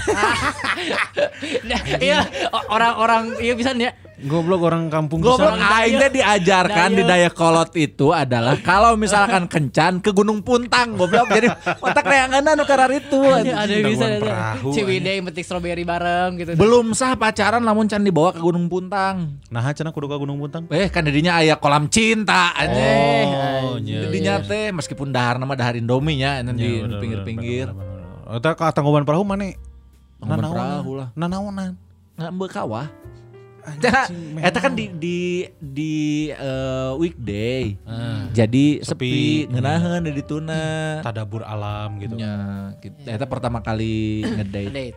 Iya, orang-orang iya bisa ya. Goblok orang kampung Goblok pisan. aing teh diajarkan di Dayakolot itu adalah kalau misalkan kencan ke Gunung Puntang goblok jadi otak reangan anu karar itu. Ada bisa Tangguhan ada. perahu, Ciwidey metik strawberry bareng gitu. Belum sah pacaran lamun can dibawa ke Gunung Puntang. Nah cenah kudu ka Gunung Puntang. Kan didinya aya kolam cinta anjing. Oh, nya. Didinya teh meskipun dahar nama dahar Indomie nya di Iya, bener, pinggir-pinggir. bener. Eta ka tanggoban perahu mana? Tanggoban perahu lah. Nanaonan. Nggak mbeu kawah. Eta kan di weekday. Jadi sepi, ngeunaheun di dituna. Tadabur alam gitu. Ya, eta pertama kali ngedate. Date.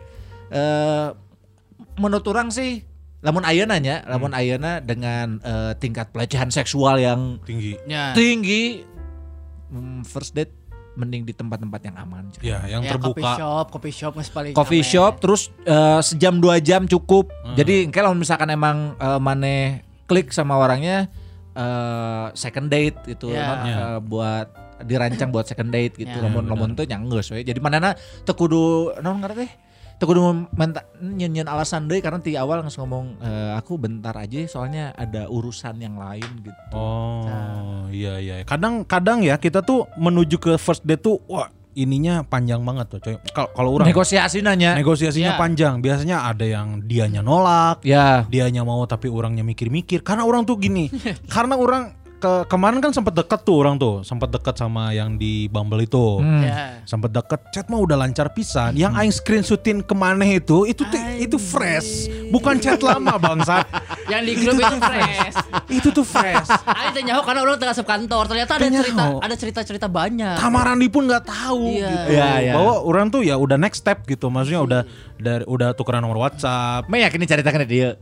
Menurut orang sih lamun ayeuna nya, lamun ayeuna dengan tingkat pelecehan seksual yang Tinggi. Ya. tinggi, first date mending di tempat-tempat yang aman. Ya, yang Ya, terbuka. coffee shop mas paling Coffee aman. shop terus sejam 2 jam cukup. Jadi kalau misalkan emang maneh klik sama orangnya second date gitu Ya. buat dirancang buat second date gitu. Ya. Lamun teu nyanggeus we. Jadi manehna teu kudu naon ngaran teh? Teu kudu nyen alasan deui karena di awal geus ngomong aku bentar aja soalnya ada urusan yang lain gitu. Oh, iya. Kadang ya kita tuh menuju ke first date tuh wah, ininya panjang banget tuh, coy. Kalau orang Negosiasi nanya. negosiasinya Ya. panjang. Biasanya ada yang dianya nolak, Ya. dianya mau tapi orangnya mikir-mikir. Karena orang tuh gini, karena orang kemarin kan sempat deket tuh orang tuh, sempat deket sama yang di Bumble itu. Ya. Sempat deket, chat mah udah lancar pisan. Yang aing screenshotin kemana itu fresh, bukan chat lama bangsat. Yang di grup itu fresh. Itu tuh fresh. Ayo tanya karena orang tengah kantor ternyata ada Tanya, cerita banyak. Kamarandi pun nggak tahu Iya. gitu. Iya. Bahwa orang tuh ya udah next step gitu. Maksudnya udah tukeran nomor WhatsApp. Me yakin ceritakan dia.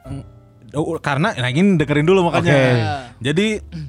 Karena nah ini dengerin dulu makanya. Oke. Jadi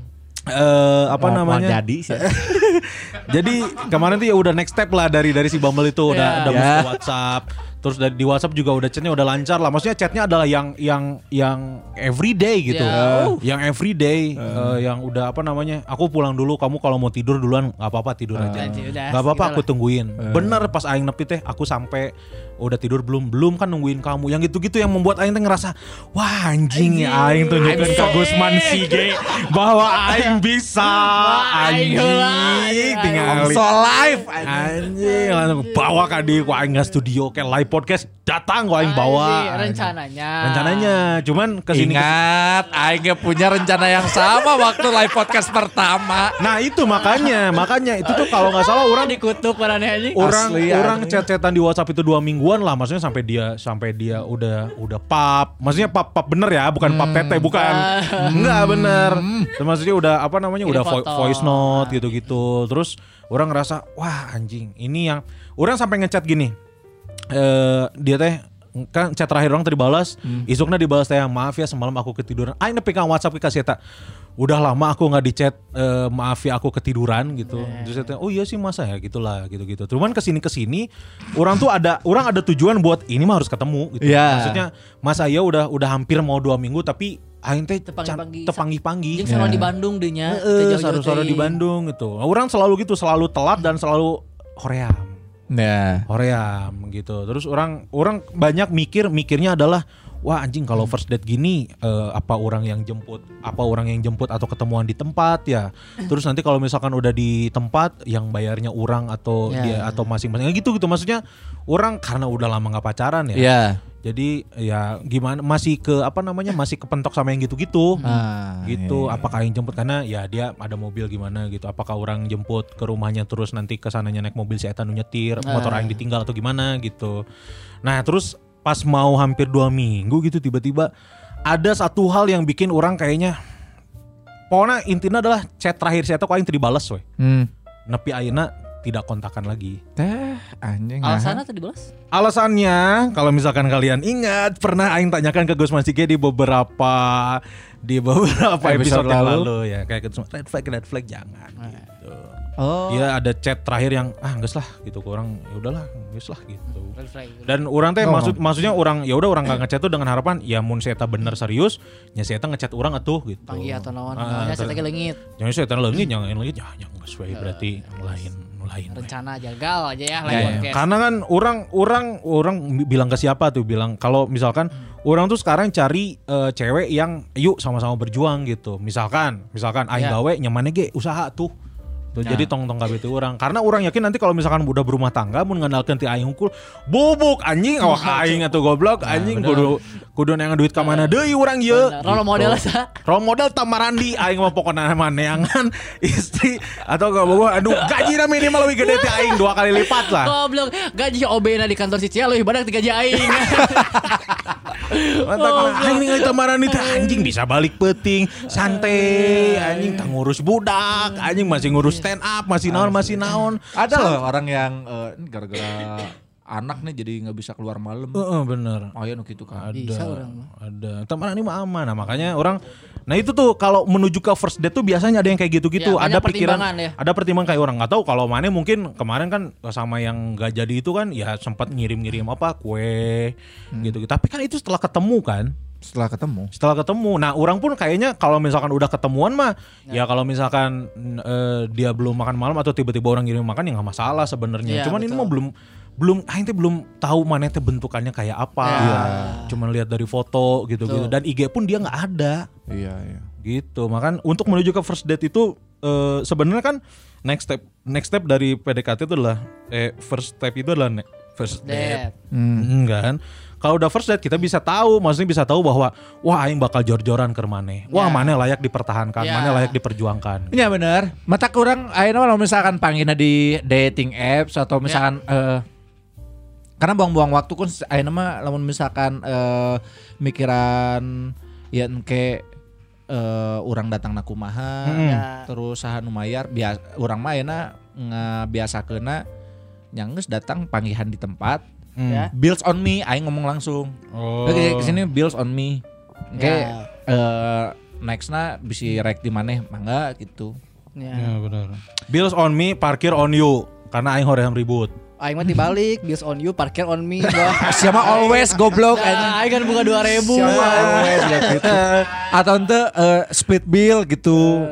apa namanya? Jadi sih. Jadi kemarin tuh ya udah next step lah dari si Bumble itu udah Ya. mesti WhatsApp. Terus di WhatsApp juga udah chatnya udah lancar lah. Maksudnya chatnya adalah yang everyday gitu. Ya. Yang everyday yang udah apa namanya? Aku pulang dulu, kamu kalau mau tidur duluan nggak apa-apa tidur aja. Udah, Nggak apa-apa gitu aku lah. tungguin. Bener pas aing nepi teh aku sampai udah tidur belum kan nungguin kamu. Yang gitu-gitu yang membuat aing teh ngerasa wah anjing ya aing tunjukin ke Gusman Sige bahwa aing bisa aing anjing tinggal So live anjing langsung bawa ka di ku aing studio ke live podcast datang ku aing bawa rencananya cuman kesini Ingat, Aing punya rencana yang sama waktu live podcast pertama. nah itu makanya itu tuh kalau nggak salah orang dikutuk parane anjing. orang chat-chatan di WhatsApp itu 2 mingguan lah maksudnya sampai dia udah pap maksudnya pap bener ya bukan pap tete bukan enggak bener terus maksudnya udah apa namanya Kirim udah foto. voice note gitu-gitu terus orang ngerasa wah anjing ini yang orang sampai ngechat gini dia teh kan chat terakhir orang tadi balas isuknya dibalas teh maaf ya semalam aku ketiduran aing nepi ka WhatsApp ke kasih eta udah lama aku nggak di chat maaf ya aku ketiduran gitu terus saya oh iya sih masa ya gitulah gitu cuman kesini orang ada tujuan buat ini mah harus ketemu gitu maksudnya mas saya udah hampir mau 2 minggu tapi aing teh tepanggih-panggih Jeung selalu di Bandung dinya. selalu di Bandung gitu orang selalu gitu selalu telat dan selalu hoream Ya. hoream gitu terus orang banyak mikirnya adalah wah anjing kalau first date gini apa orang yang jemput atau ketemuan di tempat ya. Terus nanti kalau misalkan udah di tempat yang bayarnya orang atau dia atau masing-masing gitu maksudnya orang karena udah lama nggak pacaran ya. Iya. Jadi ya gimana masih kepentok sama yang gitu-gitu. Gitu. Iya. Apakah yang jemput karena ya dia ada mobil gimana gitu. Apakah orang jemput ke rumahnya terus nanti kesananya naik mobil si eta nu nyetir, motor aing ditinggal atau gimana gitu. Nah, terus pas mau hampir 2 minggu gitu tiba-tiba ada satu hal yang bikin orang kayaknya pokoknya intinya adalah chat terakhir si eta kok aing teu dibales we. Nepi ayeuna tidak kontakan lagi. Anjing. Alasannya tadi balas? Alasannya kalau misalkan kalian ingat pernah aing tanyakan ke Gus Masike di beberapa episode yang lalu ya kayak gitu red flag jangan gitu. Oh. Dia ada chat terakhir yang geus lah gitu kurang ya udahlah geus lah gitu. Red flag. Dan orang teh maksudnya orang ya udah orang enggak ngechat tuh dengan harapan ya mun saya bener serius nya saya ngechat orang atuh gitu. Panggil atau naon. Ya saya teh leungit. Jangan saya leungit jangan leungit ya geus we berarti lain. Rencana jagal aja ya lain podcast. Karena kan orang bilang ke siapa tuh bilang kalau misalkan orang tuh sekarang cari cewek yang yuk sama-sama berjuang gitu. Misalkan aing gawe nyamannya ge usaha tuh. Jadi tong kabeh teh urang. Karena orang yakin nanti kalau misalkan udah berumah tangga mun ngandalkeun ti aing hungkul, bubuk anjing awak aing atuh goblok anjing kudu neangan duit ka mana deui urang ieu. Role model sa. Role model tamarandi aing mah pokona maneangan istri atau gak aduh gajina minimal lebih gede ti aing 2 kali lipat lah. Goblok, gaji OB-na di kantor si Cia leuwih badak ti gaji aing. Mantap aing ningali tamarandi teh anjing bisa balik peuting, santai anjing tang ngurus budak, anjing masih ngurus stand up, masih naon. Ada loh orang yang gara-gara anak nih jadi nggak bisa keluar malam. Bener. Oh ya gitu kan. Ada. Teman ini mah aman. Nah, makanya orang. Nah itu tuh kalau menuju ke first date tuh biasanya ada yang kayak gitu-gitu. Ya, ada pikiran. Ya. Ada pertimbangan kayak orang nggak tahu kalau mana mungkin kemarin kan sama yang nggak jadi itu kan ya sempat ngirim-ngirim apa kue gitu. Tapi kan itu setelah ketemu kan. Setelah ketemu. Nah, orang pun kayaknya kalau misalkan udah ketemuan mah ya kalau misalkan dia belum makan malam atau tiba-tiba orang ngirim makan ya nggak masalah sebenarnya. Cuman betul. Ini mah belum tahu mana teh bentukannya kayak apa. Cuman lihat dari foto gitu-gitu dan IG pun dia nggak ada. Iya. Gitu. Makanya untuk menuju ke first date itu sebenarnya kan next step dari PDKT itu adalah first step itu adalah first date. Kan? Kalau udah first date kita bisa tahu, maksudnya bisa tahu bahwa wah aing bakal jor-joran ke maneh. Wah, maneh layak dipertahankan, maneh layak diperjuangkan. Iya benar. Mata kurang ayeuna kalau misalkan panggilna di dating apps atau misalkan karena buang-buang waktu kan ayeuna mah lamun misalkan mikiran ya engke urang datang na kumaha terus saha nu mayar urang mah ayeuna ngabiasakeunna nya geus datang panggihan di tempat. Bills on me, aing ngomong langsung. Oke, kesini bills on me. Oke, nextna bisa rek di maneh, mangga gitu. Ya benar. Bills on me, parkir on you. Karena aing hoream ribut. Aing mah dibalik, bills on you, parkir on me. Siapa always goblok. Aing kan buka 2.000. Siapa always gitu. Atau ente split bill gitu.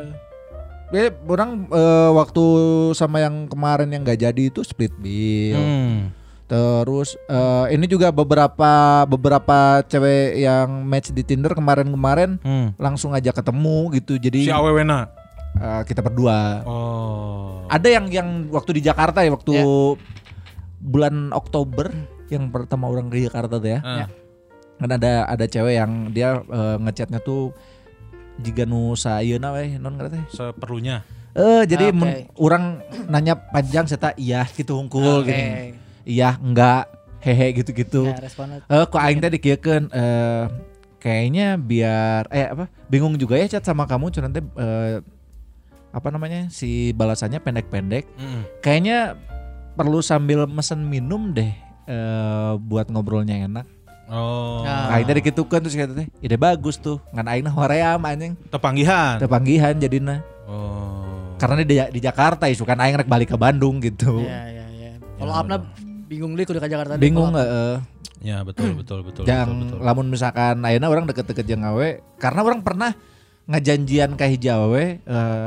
Orang waktu sama yang kemarin yang gak jadi itu split bill. Terus ini juga beberapa cewek yang match di Tinder kemarin langsung aja ketemu gitu. Jadi si awewena kita berdua. Ada yang waktu di Jakarta ya waktu bulan Oktober yang pertama orang ke Jakarta tuh ya. Kan ada cewek yang dia ngechatnya tuh jika nu sayeuna we non ngarana teh seperlunya. Jadi orang nanya panjang serta iya gitu hungkul gitu. Iya enggak hehe gitu-gitu. Kok aing teh dikiekeun kayaknya biar bingung juga ya chat sama kamu cuman teh si balasannya pendek-pendek. Kayaknya perlu sambil mesen minum deh buat ngobrolnya enak. Aing teh dikitukeun terus kata teh ide bagus tuh ngan aing hoream anjing. Tepanggihan jadina. Karena di Jakarta isu kan aing rek balik ke Bandung gitu. Iya. Kalau upna bingung deh kudu ke Jakarta. Bingung Ya betul. Yang lamun misalkan ayeuna orang deket-deket jeung awe karena orang pernah ngajanjian ka hiji awe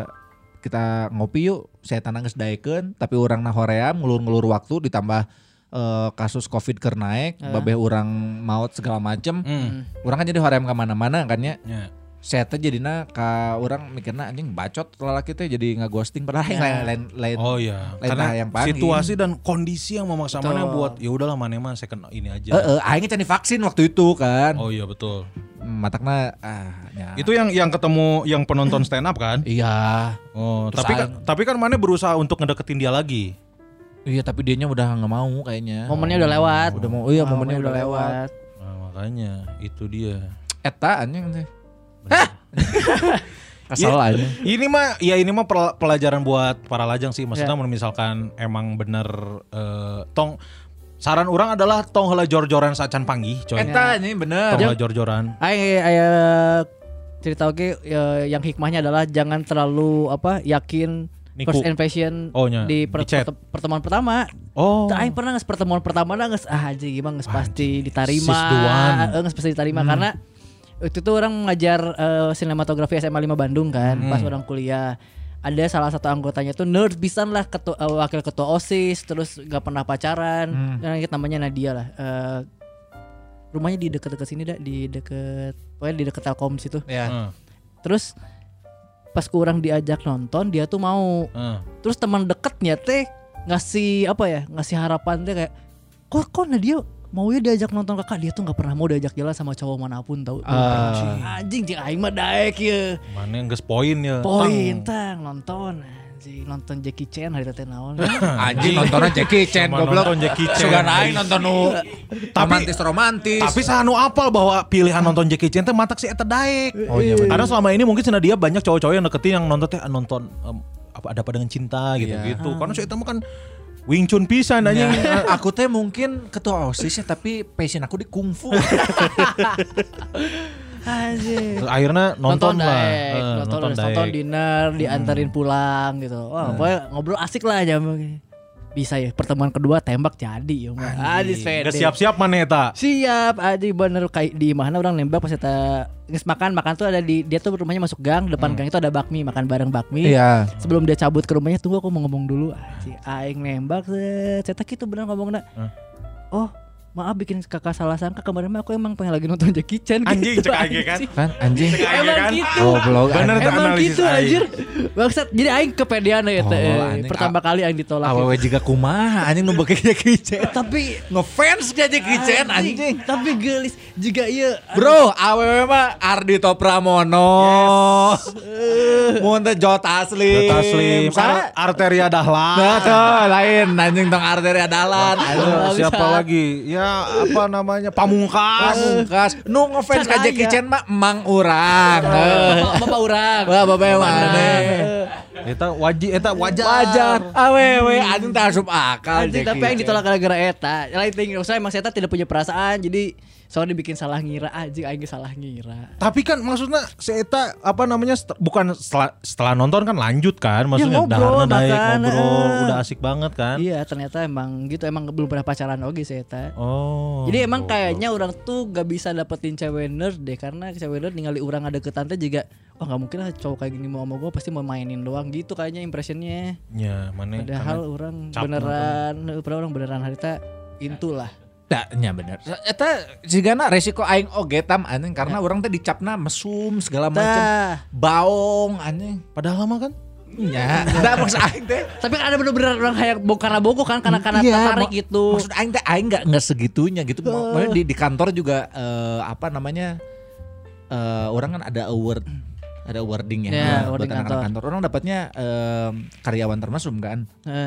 kita ngopi yuk saya tanang geus daekeun tapi urang na hoream ngulur-ngulur waktu ditambah kasus Covid keur naik, babeh urang maut segala macem. Urang kan jadi hoream ka mana-mana kan ya. Saya teh jadina ka urang mikirna anjing bacot lalaki teh jadi ngeghosting padahal lain. Oh iya, lain karena yang panggil. situasi dan kondisi yang memaksa mana buat ya udahlah mana mah second ini aja. Aing can divaksin waktu itu kan. Oh iya betul. Matakna ya. Itu yang ketemu yang penonton stand up kan? Iya. Oh, Terus tapi kan mana berusaha untuk ngedeketin dia lagi. Iya, tapi dianya udah nggak mau kayaknya. Momennya udah lewat. Udah mau, momennya udah lewat. Nah, makanya itu dia. Eta anjing teh. Kesel aja. Ini mah pelajaran buat para lajang sih. Maksudnya misalkan emang bener tong saran orang adalah tong heula jor-joran sacan panggih, coy. Eta ini bener. Tong heula jor-joran. Aya cerita yang hikmahnya adalah jangan terlalu yakin Niku. first impression di pertemuan pertama. Oh. Aing pernah nges pertemuan pertama nges anjing gimana nges pasti diterima. Nges pasti diterima karena waktu itu orang ngajar sinematografi SMA 5 Bandung kan pas orang kuliah. Ada salah satu anggotanya tuh nerd pisan lah wakil ketua OSIS terus gak pernah pacaran. Namanya Nadia lah. Rumahnya di dekat-dekat sini pokoknya di dekat Telkom situ. Ya. Terus pas kurang diajak nonton dia tuh mau. Terus teman deketnya teh ngasih harapan teh kayak kok Nadia mau ya diajak nonton kakak, dia tuh gak pernah mau diajak jalan sama cowok manapun tau. Anjing aing mah daek ya. Mana yang geus poin ya. Poin tang nonton anjing nonton Jackie Chan hari teh naon. Anjing nontonnya Jackie Chan goblok. Nonton Jackie Chan. Sugan aing nonton nu romantis. Tapi sanu apal bahwa pilihan nonton Jackie Chan teh matak si eta daek. Oh iya bener. Karena selama ini mungkin cenah dia banyak cowok-cowok yang deketin yang nonton ada apa dengan cinta gitu-gitu. Karena si eta mah kan Wing Chun pisan anjing. Aku teh mungkin ketua OSIS ya tapi passion aku di kungfu. Anjing. Akhirnya nonton lah. Nonton dinner, diantarin pulang gitu. Wah, pokoknya ngobrol asik lah aja. Bisa ya pertemuan kedua tembak jadi ya. Udah siap-siap mana eta? Siap, bener kayak di mana orang nembak pas eta geus makan tuh ada dia tuh rumahnya masuk gang, depan gang itu ada bakmi, makan bareng bakmi. Iya. Sebelum dia cabut ke rumahnya tunggu aku mau ngomong dulu. Aing nembak cetak gitu bener ngomongna. Oh, maaf bikin kakak salah sangka kemarin mah aku emang pengen lagi nonton Jackie Chan anjing gitu. Cek aing kan? Kan anjing. Emang gitu. Goblok. Bener tuh Emang analisis gitu aing. anjir. Bangsat. Jadi aing kepedean ya pertama kali aing ditolak. Awewe juga kumaha anjing nu beuki Jackie Chan. Tapi ngefans dia Jackie Chan anjing. Tapi gelis juga ieu. Bro, awewe mah Ardhito Pramono. Mun teh Joe Taslim. Arteria Dahlan. Nah, tuh lain anjing tong Arteria Dahlan. Siapa lagi? Ya apa namanya? Pamungkas. Nu ngefans ka Jackie Chan mah emang urang. Bapak urang. Wah, bapak mana? Eta wajar. Awewe anjing teh asup akal. Anjing tapi yang ditolak gara-gara eta. Lain ting, saya emang eta tidak punya perasaan jadi soalnya dibikin salah ngira anjing aing salah ngira. Tapi kan maksudnya si eta apa namanya bukan setelah nonton kan lanjut kan maksudnya ngobrol, udah asik banget kan. Iya ternyata emang gitu emang belum pernah pacaran oge si eta. Oh. Jadi emang kayaknya orang tuh gak bisa dapetin cewek nerd deh karena cewek nerd ningali urang ada ke tante juga wah gak mungkin lah cowok kayak gini mau sama gue pasti mau mainin doang gitu kayaknya impressionnya. Ya mana. Padahal orang beneran harita intulah. Nya bener. Eta jigana resiko aing oge tam anjing karena orang teh dicapna mesum segala macam. Baong anjing. Padahal lama kan? Nya. Da maksud aing teh. Tapi kan ada bener-bener orang kayak karena boko kan karena tertarik gitu. Maksud aing teh aing enggak segitunya gitu. Maksudnya di kantor juga apa namanya? Orang kan ada awarding ya buat anak-anak kantor. Orang dapatnya karyawan termasuk kan.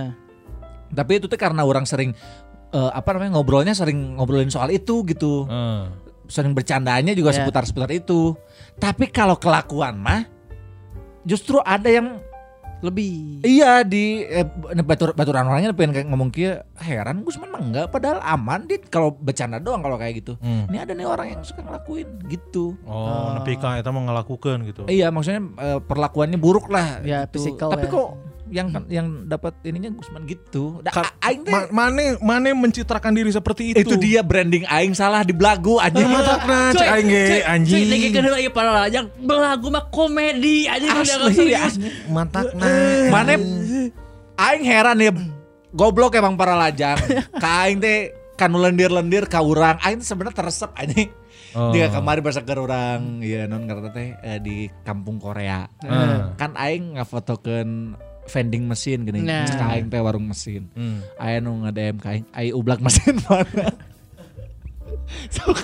Tapi itu tuh karena orang sering ngobrolnya sering ngobrolin soal itu gitu. Sering bercandanya juga seputar itu. Tapi kalau kelakuan mah justru ada yang lebih. Iya di baturan orangnya pengen kayak ngomong kia heran gue sebenarnya enggak padahal aman dit kalau bercanda doang kalau kayak gitu. Ini ada nih orang yang suka ngelakuin gitu. Nepi ka eta mah ngelakukeun gitu. Iya maksudnya perlakuannya buruk lah. Ya gitu. physical. Tapi kok yang dapat ininya Gusman gitu. Aing Mane mencitrakan diri seperti itu. Itu dia branding aing salah di belagu anjing. Matakna cek aing ge anjing. Cuy, kedeula ieu para lajang belagu mah komedi anjing udah Asli serius. Matakna. Mane aing heran ya goblok emang para lajang. Ka aing teh kanu lendir-lendir ka urang. Aing sebenarnya teresep anjing. Dia kemarin basakeun urang ieu non karena teh di kampung Korea. Kan aing ngafotokeun vending mesin gini. Cek aing teh warung mesin. Aya nu nge-DM ka aing, "Ai ublak mesin mana?" Sok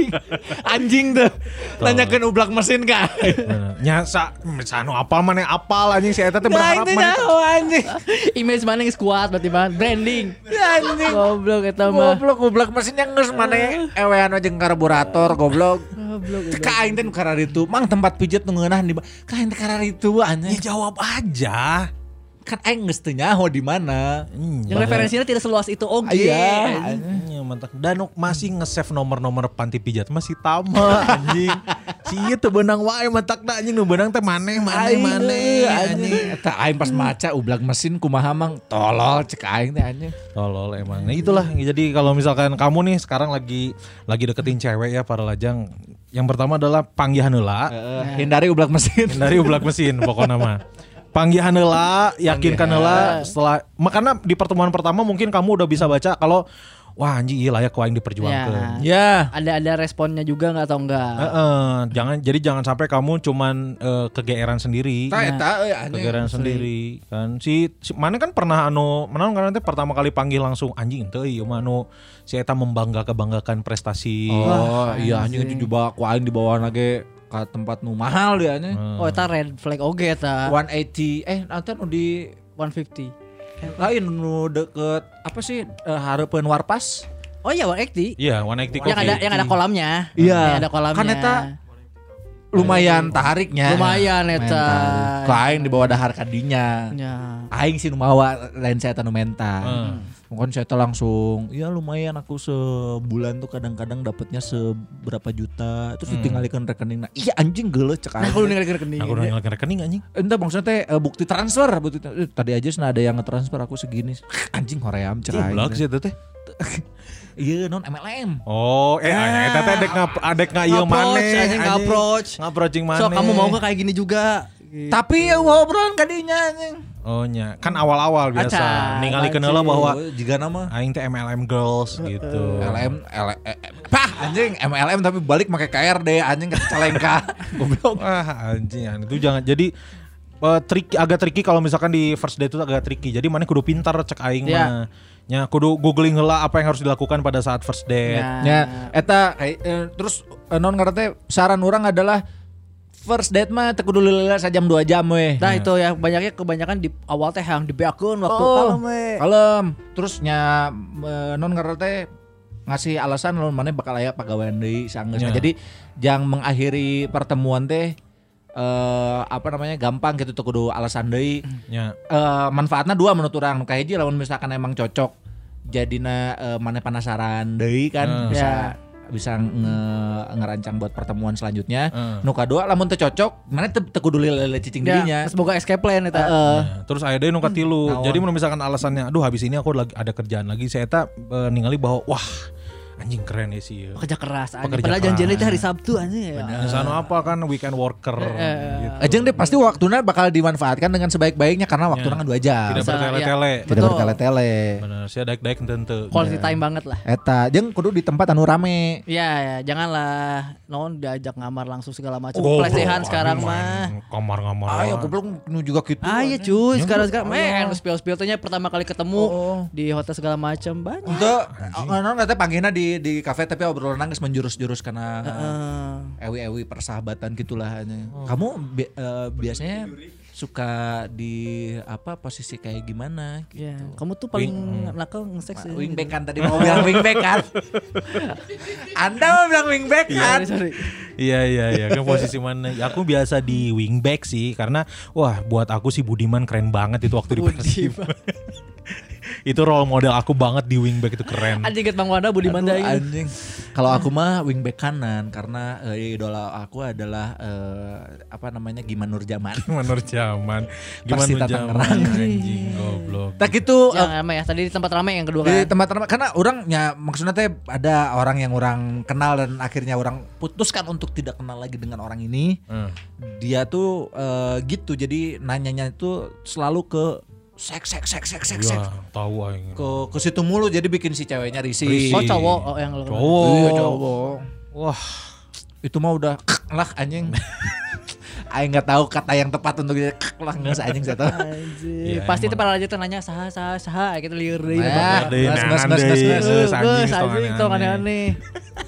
anjing tuh nanyakeun ublak mesin ka. Nya sanu apal maneh apal anjing si eta teh berharap maneh anjing. Image mana yang kuat berarti mah branding. Anjing. Goblok eta mah. Goblok ublak mesin yang geus maneh ewean jeung karburator goblok. Ka aing teh nu kararitu, mang tempat pijet nu ngeunah di ka aing teh kararitu anjing. Ya jawab aja. Kan aing geus teu nyaho di mana. Yang referensinya tidak seluas itu oge. Iya. Mantap. Danuk masih nge-save nomor-nomor panti pijat masih tama anjing. Si ieu teu beunang wae mantakna anjing nu beunang teh maneh anjing. Eta aing pas maca ublak mesin kumaha mang tolol cek aing teh anjing. Tolol emang. Nah itulah jadi kalau misalkan kamu nih sekarang lagi deketin cewek ya para lajang. Yang pertama adalah panggihan heula. Hindari ublak mesin. Hindari ublak mesin pokoknya mah. Panggihan heula, yakinkan heula setelah makanya di pertemuan pertama mungkin kamu udah bisa baca kalau wah anjing iya layak ku aing diperjuangkeun. Ya. Ada responnya juga enggak atau enggak? Jangan sampai kamu cuman kegeeran sendiri. Kegeeran sendiri kan. Si mana kan pernah menaon karena teh pertama kali panggil langsung anjing teh ieu mah si eta membanggakan prestasi. Oh, iya anjing itu juga ku aing dibawa lagi ke tempat nu mahal dia nya. Oh eta red flag oge eta. 180 nanti nu di 150. Lain nu deket apa sih hareupeun Warpas. Oh iya 180. Iya 180 coffee. Yang ada kolamnya. Iya. Yang ada kolamnya. Kan eta lumayan tariknya. Lumayan eta. Ku aing dibawa dahar kadinya. Ya. Aing sih nu mawa lain saya nu mental. Mungkin saya langsung, ya lumayan aku sebulan tuh kadang-kadang dapatnya seberapa juta, terus ditinggalkan rekening. Nah, iya anjing geuleuh cek aing. Aku ninggalkeun rekening. Aku ninggalkeun rekening anjing. Entah maksudnya teh bukti transfer, tadi aja ada yang nge-transfer aku segini. Anjing hoream cek aing. Goblok sih eta teh. Iya non MLM. Oh, eta teh adek ieu maneh anjing approaching maneh. So kamu mau kayak gini juga. Gitu. Tapi ya obrolan kadinya anjing. Oh nya, kan awal-awal biasa ningalikeun heula bahwa jiga nama aing teh MLM girls gitu. Anjing MLM tapi balik make KRD anjing ke Calengka. Goblok. Anjing itu jangan jadi agak tricky kalau misalkan di first date itu agak tricky. Jadi mana kudu pintar cek aing mah. Nya kudu googling heula apa yang harus dilakukan pada saat first date. Ya, eta terus non ngarana saran orang adalah first date mah teu kudu lila sajam 2 jam we. Nah itu ya kebanyakan di awal teh yang dibeakeun waktu kalem we. Kalem. Terus nya non ngarana teh ngasih alasan lo mana bakal aya pagawean deui sanggeus. Jadi jang mengakhiri pertemuan teh gampang gitu teu kudu alasan deui. Manfaatna 2 menurut urang. Nu kahiji lamun misalkan emang cocok jadina mana penasaran deui kan bisa ngerancang buat pertemuan selanjutnya. Nu kadua lamun teu cocok, mana teu kudu lele cicing dirinya. Terus boga escape plan eta. Terus aya deui nu katilu. Jadi mun misalkan alasannya, aduh habis ini aku lagi ada kerjaan lagi, saya eta ningali bahwa wah anjing keren ya sih. Pekerja keras anjing. Padahal janjian itu hari Sabtu anjing ya. Sanu apa kan weekend worker gitu. Ajeng deh pasti waktunya bakal dimanfaatkan dengan sebaik-baiknya karena waktunya kan 2 jam. Tidak bertele-tele. Tidak bertele-tele. Bener, sia daek-daek henteu. Quality time banget lah. Eta jeung kudu di tempat anu rame. Iya, janganlah non diajak ngamar langsung segala macam. Pelecehan sekarang mah. Kamar-kamar. Ayo goblok nu juga gitu. Iya cuy, sekarang men spill-spill tanya pertama kali ketemu di hotel segala macam banyak. Untuk non eta panggihna di kafe tapi obrolan geus menjurus-jurus karena ewi-ewi persahabatan gitulah. Kamu biasanya suka di apa posisi kayak gimana gitu. Ya, kamu tuh paling nakal nge-sex. Wingback kan tadi mau bilang wingback kan. Anda mau bilang wingback kan? Iya, ke posisi mana? Aku biasa di wingback sih karena wah buat aku sih Budiman keren banget itu waktu di Persib. Itu role model aku banget di wingback itu keren. Anjing get Bang Wanda Budiman dah anjing. Kalau aku mah wingback kanan karena idola aku adalah Giman Nurjaman. Gimana anjing goblok. Tak gitu yang ramai ya tadi di tempat ramai yang kedua kan. Di tempat ramai karena orangnya maksudnya teh ada orang yang orang kenal dan akhirnya orang putuskan untuk tidak kenal lagi dengan orang ini. Dia tuh gitu jadi nanyanya itu selalu ke sek. Ya, tahu aing. Ke situ mulu jadi bikin si ceweknya risih. Oh cowok yang lo. Cowok. Iya cowok. Wah, Itu mah udah lah anjing. Aing nggak tahu kata yang tepat untuk lah nggak anjing saya tahu. Anjir. Iya, Pasti itu emang. para lanjut nanya saha kita liur deui. Nah, deui, gas, nangan gas, gas, deui. gas. Anjing, Anjing tong aneh-aneh.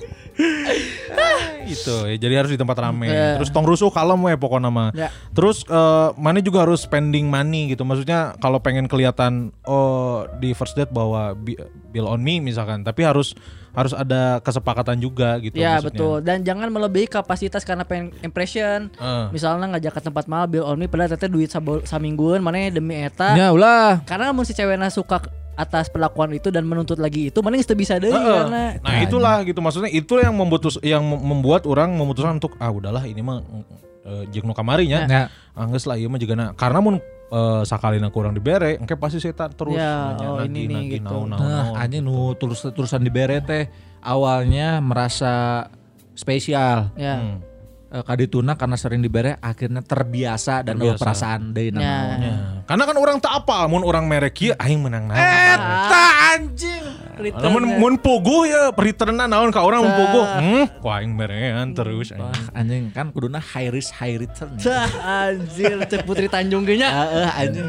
itu ya, jadi harus di tempat rame. Iya. Terus tong rusuh kalem we pokoknya mah. Ya. Terus mana juga harus spending money gitu. Maksudnya kalau pengen kelihatan di first date bahwa bill on me misalkan, tapi harus ada kesepakatan juga gitu Ya maksudnya. betul. Dan jangan melebihi kapasitas karena pengen impression. Misalnya ngajak ke tempat mahal bill on me padahal teteh duit samingguan mana demi eta. Ya ulah. Karena mun si cewekna suka atas perlakuan itu dan menuntut lagi itu mana geus teu bisa deui karena Nah itulah gitu, maksudnya itu yang membuat orang memutuskan untuk udahlah ini mah jeung nu kamarinya. Ya. Anggeus lah ieu mah jigana karena mun sakalina kurang dibere engke pasti setan terus Ya, nanya ini nih gitu. Nah, anjing nu tulisan di bere teh awalnya merasa spesial. ya. Kadituna karena sering dibere akhirnya terbiasa dan Terbiasa. perasaan deui Ya. Ya. Karena kan orang tak apa, mun orang merek ieu aing menang naon. Eta anjing. Mun puguh ya return-na naon ka urang mun puguh. Ku aing merean terus Wah, anjing. anjing kan kuduna high risk high return. Dah anjir cek Putri Tanjung ge nya. Anjing.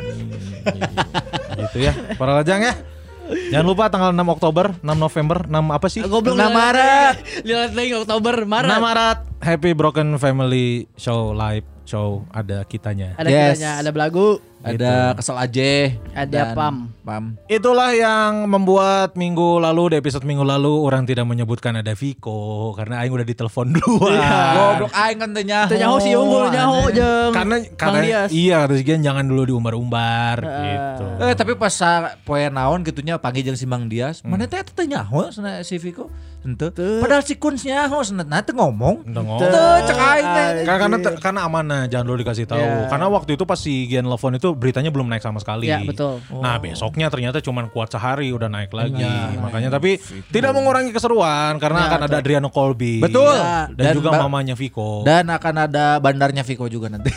Gitu ya. Para lajang ya. Jangan lupa tanggal 6 Oktober, 6 November, 6 apa sih? Goblok 6 Maret. Lihat lagi Oktober 6 Maret. Maret Happy Broken Family Show live show ada kitanya. Ada Yes. kiranya, ada belagu, Ada kesel aja. ada pam. Itulah yang membuat minggu lalu, di episode minggu lalu orang tidak menyebutkan ada Viko karena aing udah ditelepon duluan. Goblok aing kan teu nyaho. Teu nyaho sih unggul nyaho jeung Karena Bang Dias. iya kata sekian jangan dulu diumbar-umbar gitu. Tapi pas poe naon gitunya panggil jeung si Mang Dias, mana teh teu nyaho cenah si Viko. Henteu. Padahal si Kun nyaho cenah teu ngomong. Udah ngomong. Teu cek aing teh. Karena amanah jangan dulu dikasih tahu. Iya. Karena waktu itu pas si Gian telepon itu beritanya belum naik sama sekali. Ya, betul. Nah besoknya ternyata cuman kuat sehari udah naik lagi. Makanya tapi tidak mengurangi keseruan karena akan ada Adriano Colby. Betul. Dan, Dan juga Mbak- mamanya Viko. Dan akan ada bandarnya Viko juga nanti.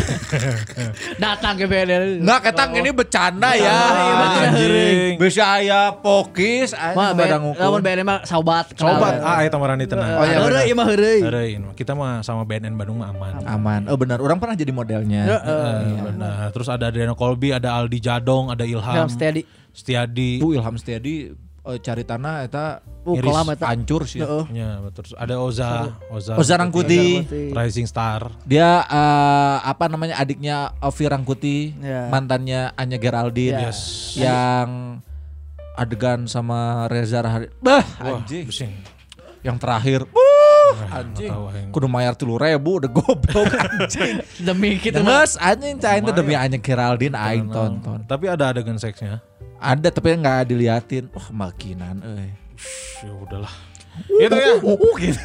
Datang ke BNN. Enggak ketang ini bercanda ya. Anjing. Bisa aya pokis Mah anjing lamun BNN mah sobat. Sobat, eta marani tenang. Oh, iya, Heureuy ieu mah heureuy. Heureuy, kita mah sama BNN Bandung mah aman. aman. Oh benar, orang pernah jadi modelnya. Benar. Terus ada Adriano Colby, ada Aldi Jadong, ada Ilham Ilham Setiadi. Bu Ilham Setiadi cari tanah eta Iris kolam eta. hancur sih. Heeh. Ya, terus ada Oza Rangkuti. Rising Star. Dia apa namanya adiknya Ovi Rangkuti, Ya. mantannya Anya Geraldine. Ya. Yang adegan sama Reza Rahadi. Bah, Wah, anjing. pusing. Yang terakhir, anjing. tahu aing. Kudu mayar 3.000 udah goblok anjing. Demi kita mah. Terus anjing cain tuh demi Anya Geraldine aing tonton. Tapi ada adegan seksnya. Ada tapi nggak diliatin. Wah, makinan Ya udahlah. Itu ya. gitu.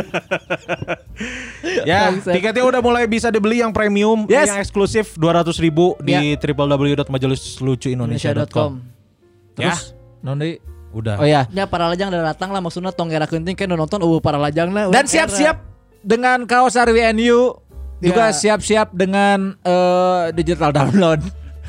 Ya, tiketnya udah mulai bisa dibeli yang premium, Yes. yang eksklusif 200.000 di www.majelislucuindonesia.com. Terus Nondi Udah. oh ya. Ya para lajang udah datang lah maksudnya tong era kenting kan udah nonton para lajangna. Dan siap-siap dengan kaos RWNU juga siap-siap dengan digital download.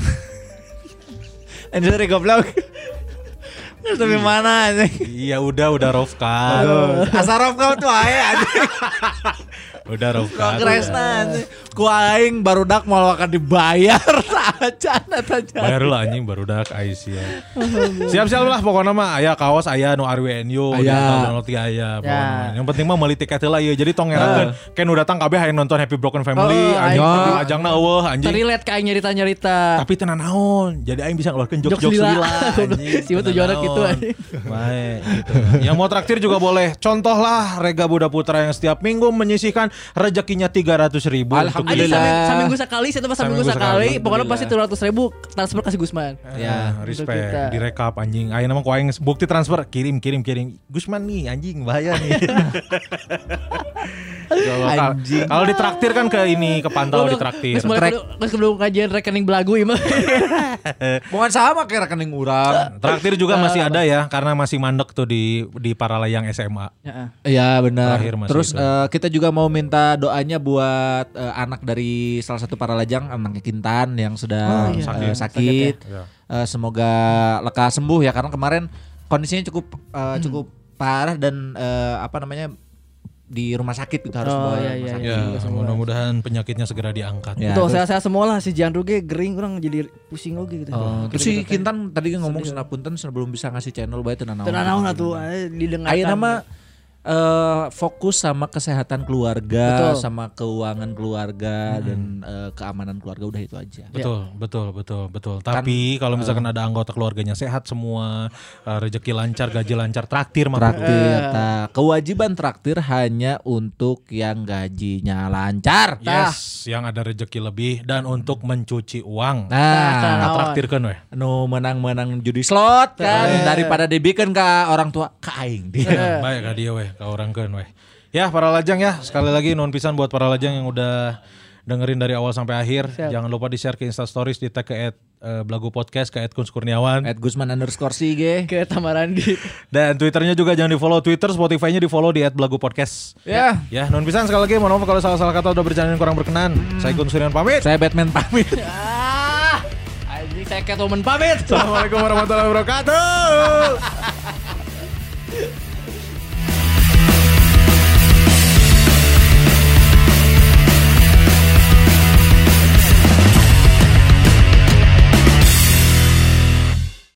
Ini dari goblok. Tapi mana anjing? Iya udah Rofka. Asarov kau tuh ae anjing. Udah Rofka. Kresna anjing. Ku aing barudak mau akan dibayar saja tanya. Bayar lah anjing barudak Aisyah. Siap-siap lah pokoknya mah aya kaos aya nu RWNU Aya. download aya Ya. pokoknya. Yang penting mah meuli tiket heula ieu. Jadi tong ngerakeun ken nu datang kabeh hayang nonton Happy Broken Family anjing aing. ajangna eueuh anjing. Terlihat kayak nyerita-nyerita. Tapi tenan naon. Jadi aing bisa ngeluarkeun Jokes jok-jok lila. lila anjing. Siapa tujuannya gitu, anjing. Baik gitu. Yang mau traktir juga boleh. Contohlah Rega Buda Putra yang setiap minggu menyisihkan rezekinya 300.000 untuk Alhamdulillah. Saminggu sekali, saya tempat saminggu Saminggu sekali. sekali. Pokoknya pasti 200.000 transfer kasih Gusman. Ya, untuk respect kita. direkap anjing. Ayo nama ku aing bukti transfer kirim. Gusman nih anjing bahaya nih. Kalau ditraktir kan ke ini, ke pantau ditraktir. Geus belum kajian rekening belagu ieu mah. Bukan sama kayak rekening urang. Traktir juga masih ada ya, karena masih mandek tuh di Paralayang SMA. Iya benar. Terakhir masih Terus itu. kita juga mau minta doanya buat anak dari salah satu Paralajang, anaknya Kintan yang sedang sakit. Semoga lekas sembuh ya, karena kemarin kondisinya cukup parah dan di rumah sakit gitu harus bawa rumah sakit. Ya, mudah-mudahan penyakitnya segera diangkat. Ya, Betul, saya semua lah si Jandro ge gering orang jadi pusing oge gitu. Terus si Kintan tadi kan ngomong senapunten belum bisa ngasih channel bae teu nanaon. Teu nanaon atuh didengarkan. Ayeuna mah fokus sama kesehatan keluarga, sama keuangan keluarga dan keamanan keluarga, udah itu aja. Betul. Tapi kalau misalkan ada anggota keluarganya sehat semua, rezeki lancar, gaji lancar, traktir mah. Kewajiban traktir hanya untuk yang gajinya lancar. Yes, yang ada rezeki lebih dan untuk mencuci uang. Nah, traktirkeun we. Nu menang-menang judi slot kan daripada dibikeun ka orang tua ka aing dia. Baik ka dia we. Ka orangkeun weh. Ya para lajang ya, sekali lagi nuhun pisan buat para lajang yang udah dengerin dari awal sampai akhir. Jangan lupa di-share ke Insta Stories, di tag ke @Blagu Podcast, ke @Kunskurniawan, @Gusman_CG, ke Tamarandi. dan Twitternya juga jangan di-follow Twitter, Spotify-nya di-follow di @Blagu Podcast. Ya. Ya, nuhun pisan sekali lagi, mohon maaf kalau salah-salah kata udah bercanda yang kurang berkenan. Saya Kunskurniawan pamit. Saya Batman pamit. Anjing saya Catwoman pamit. Assalamualaikum warahmatullahi wabarakatuh.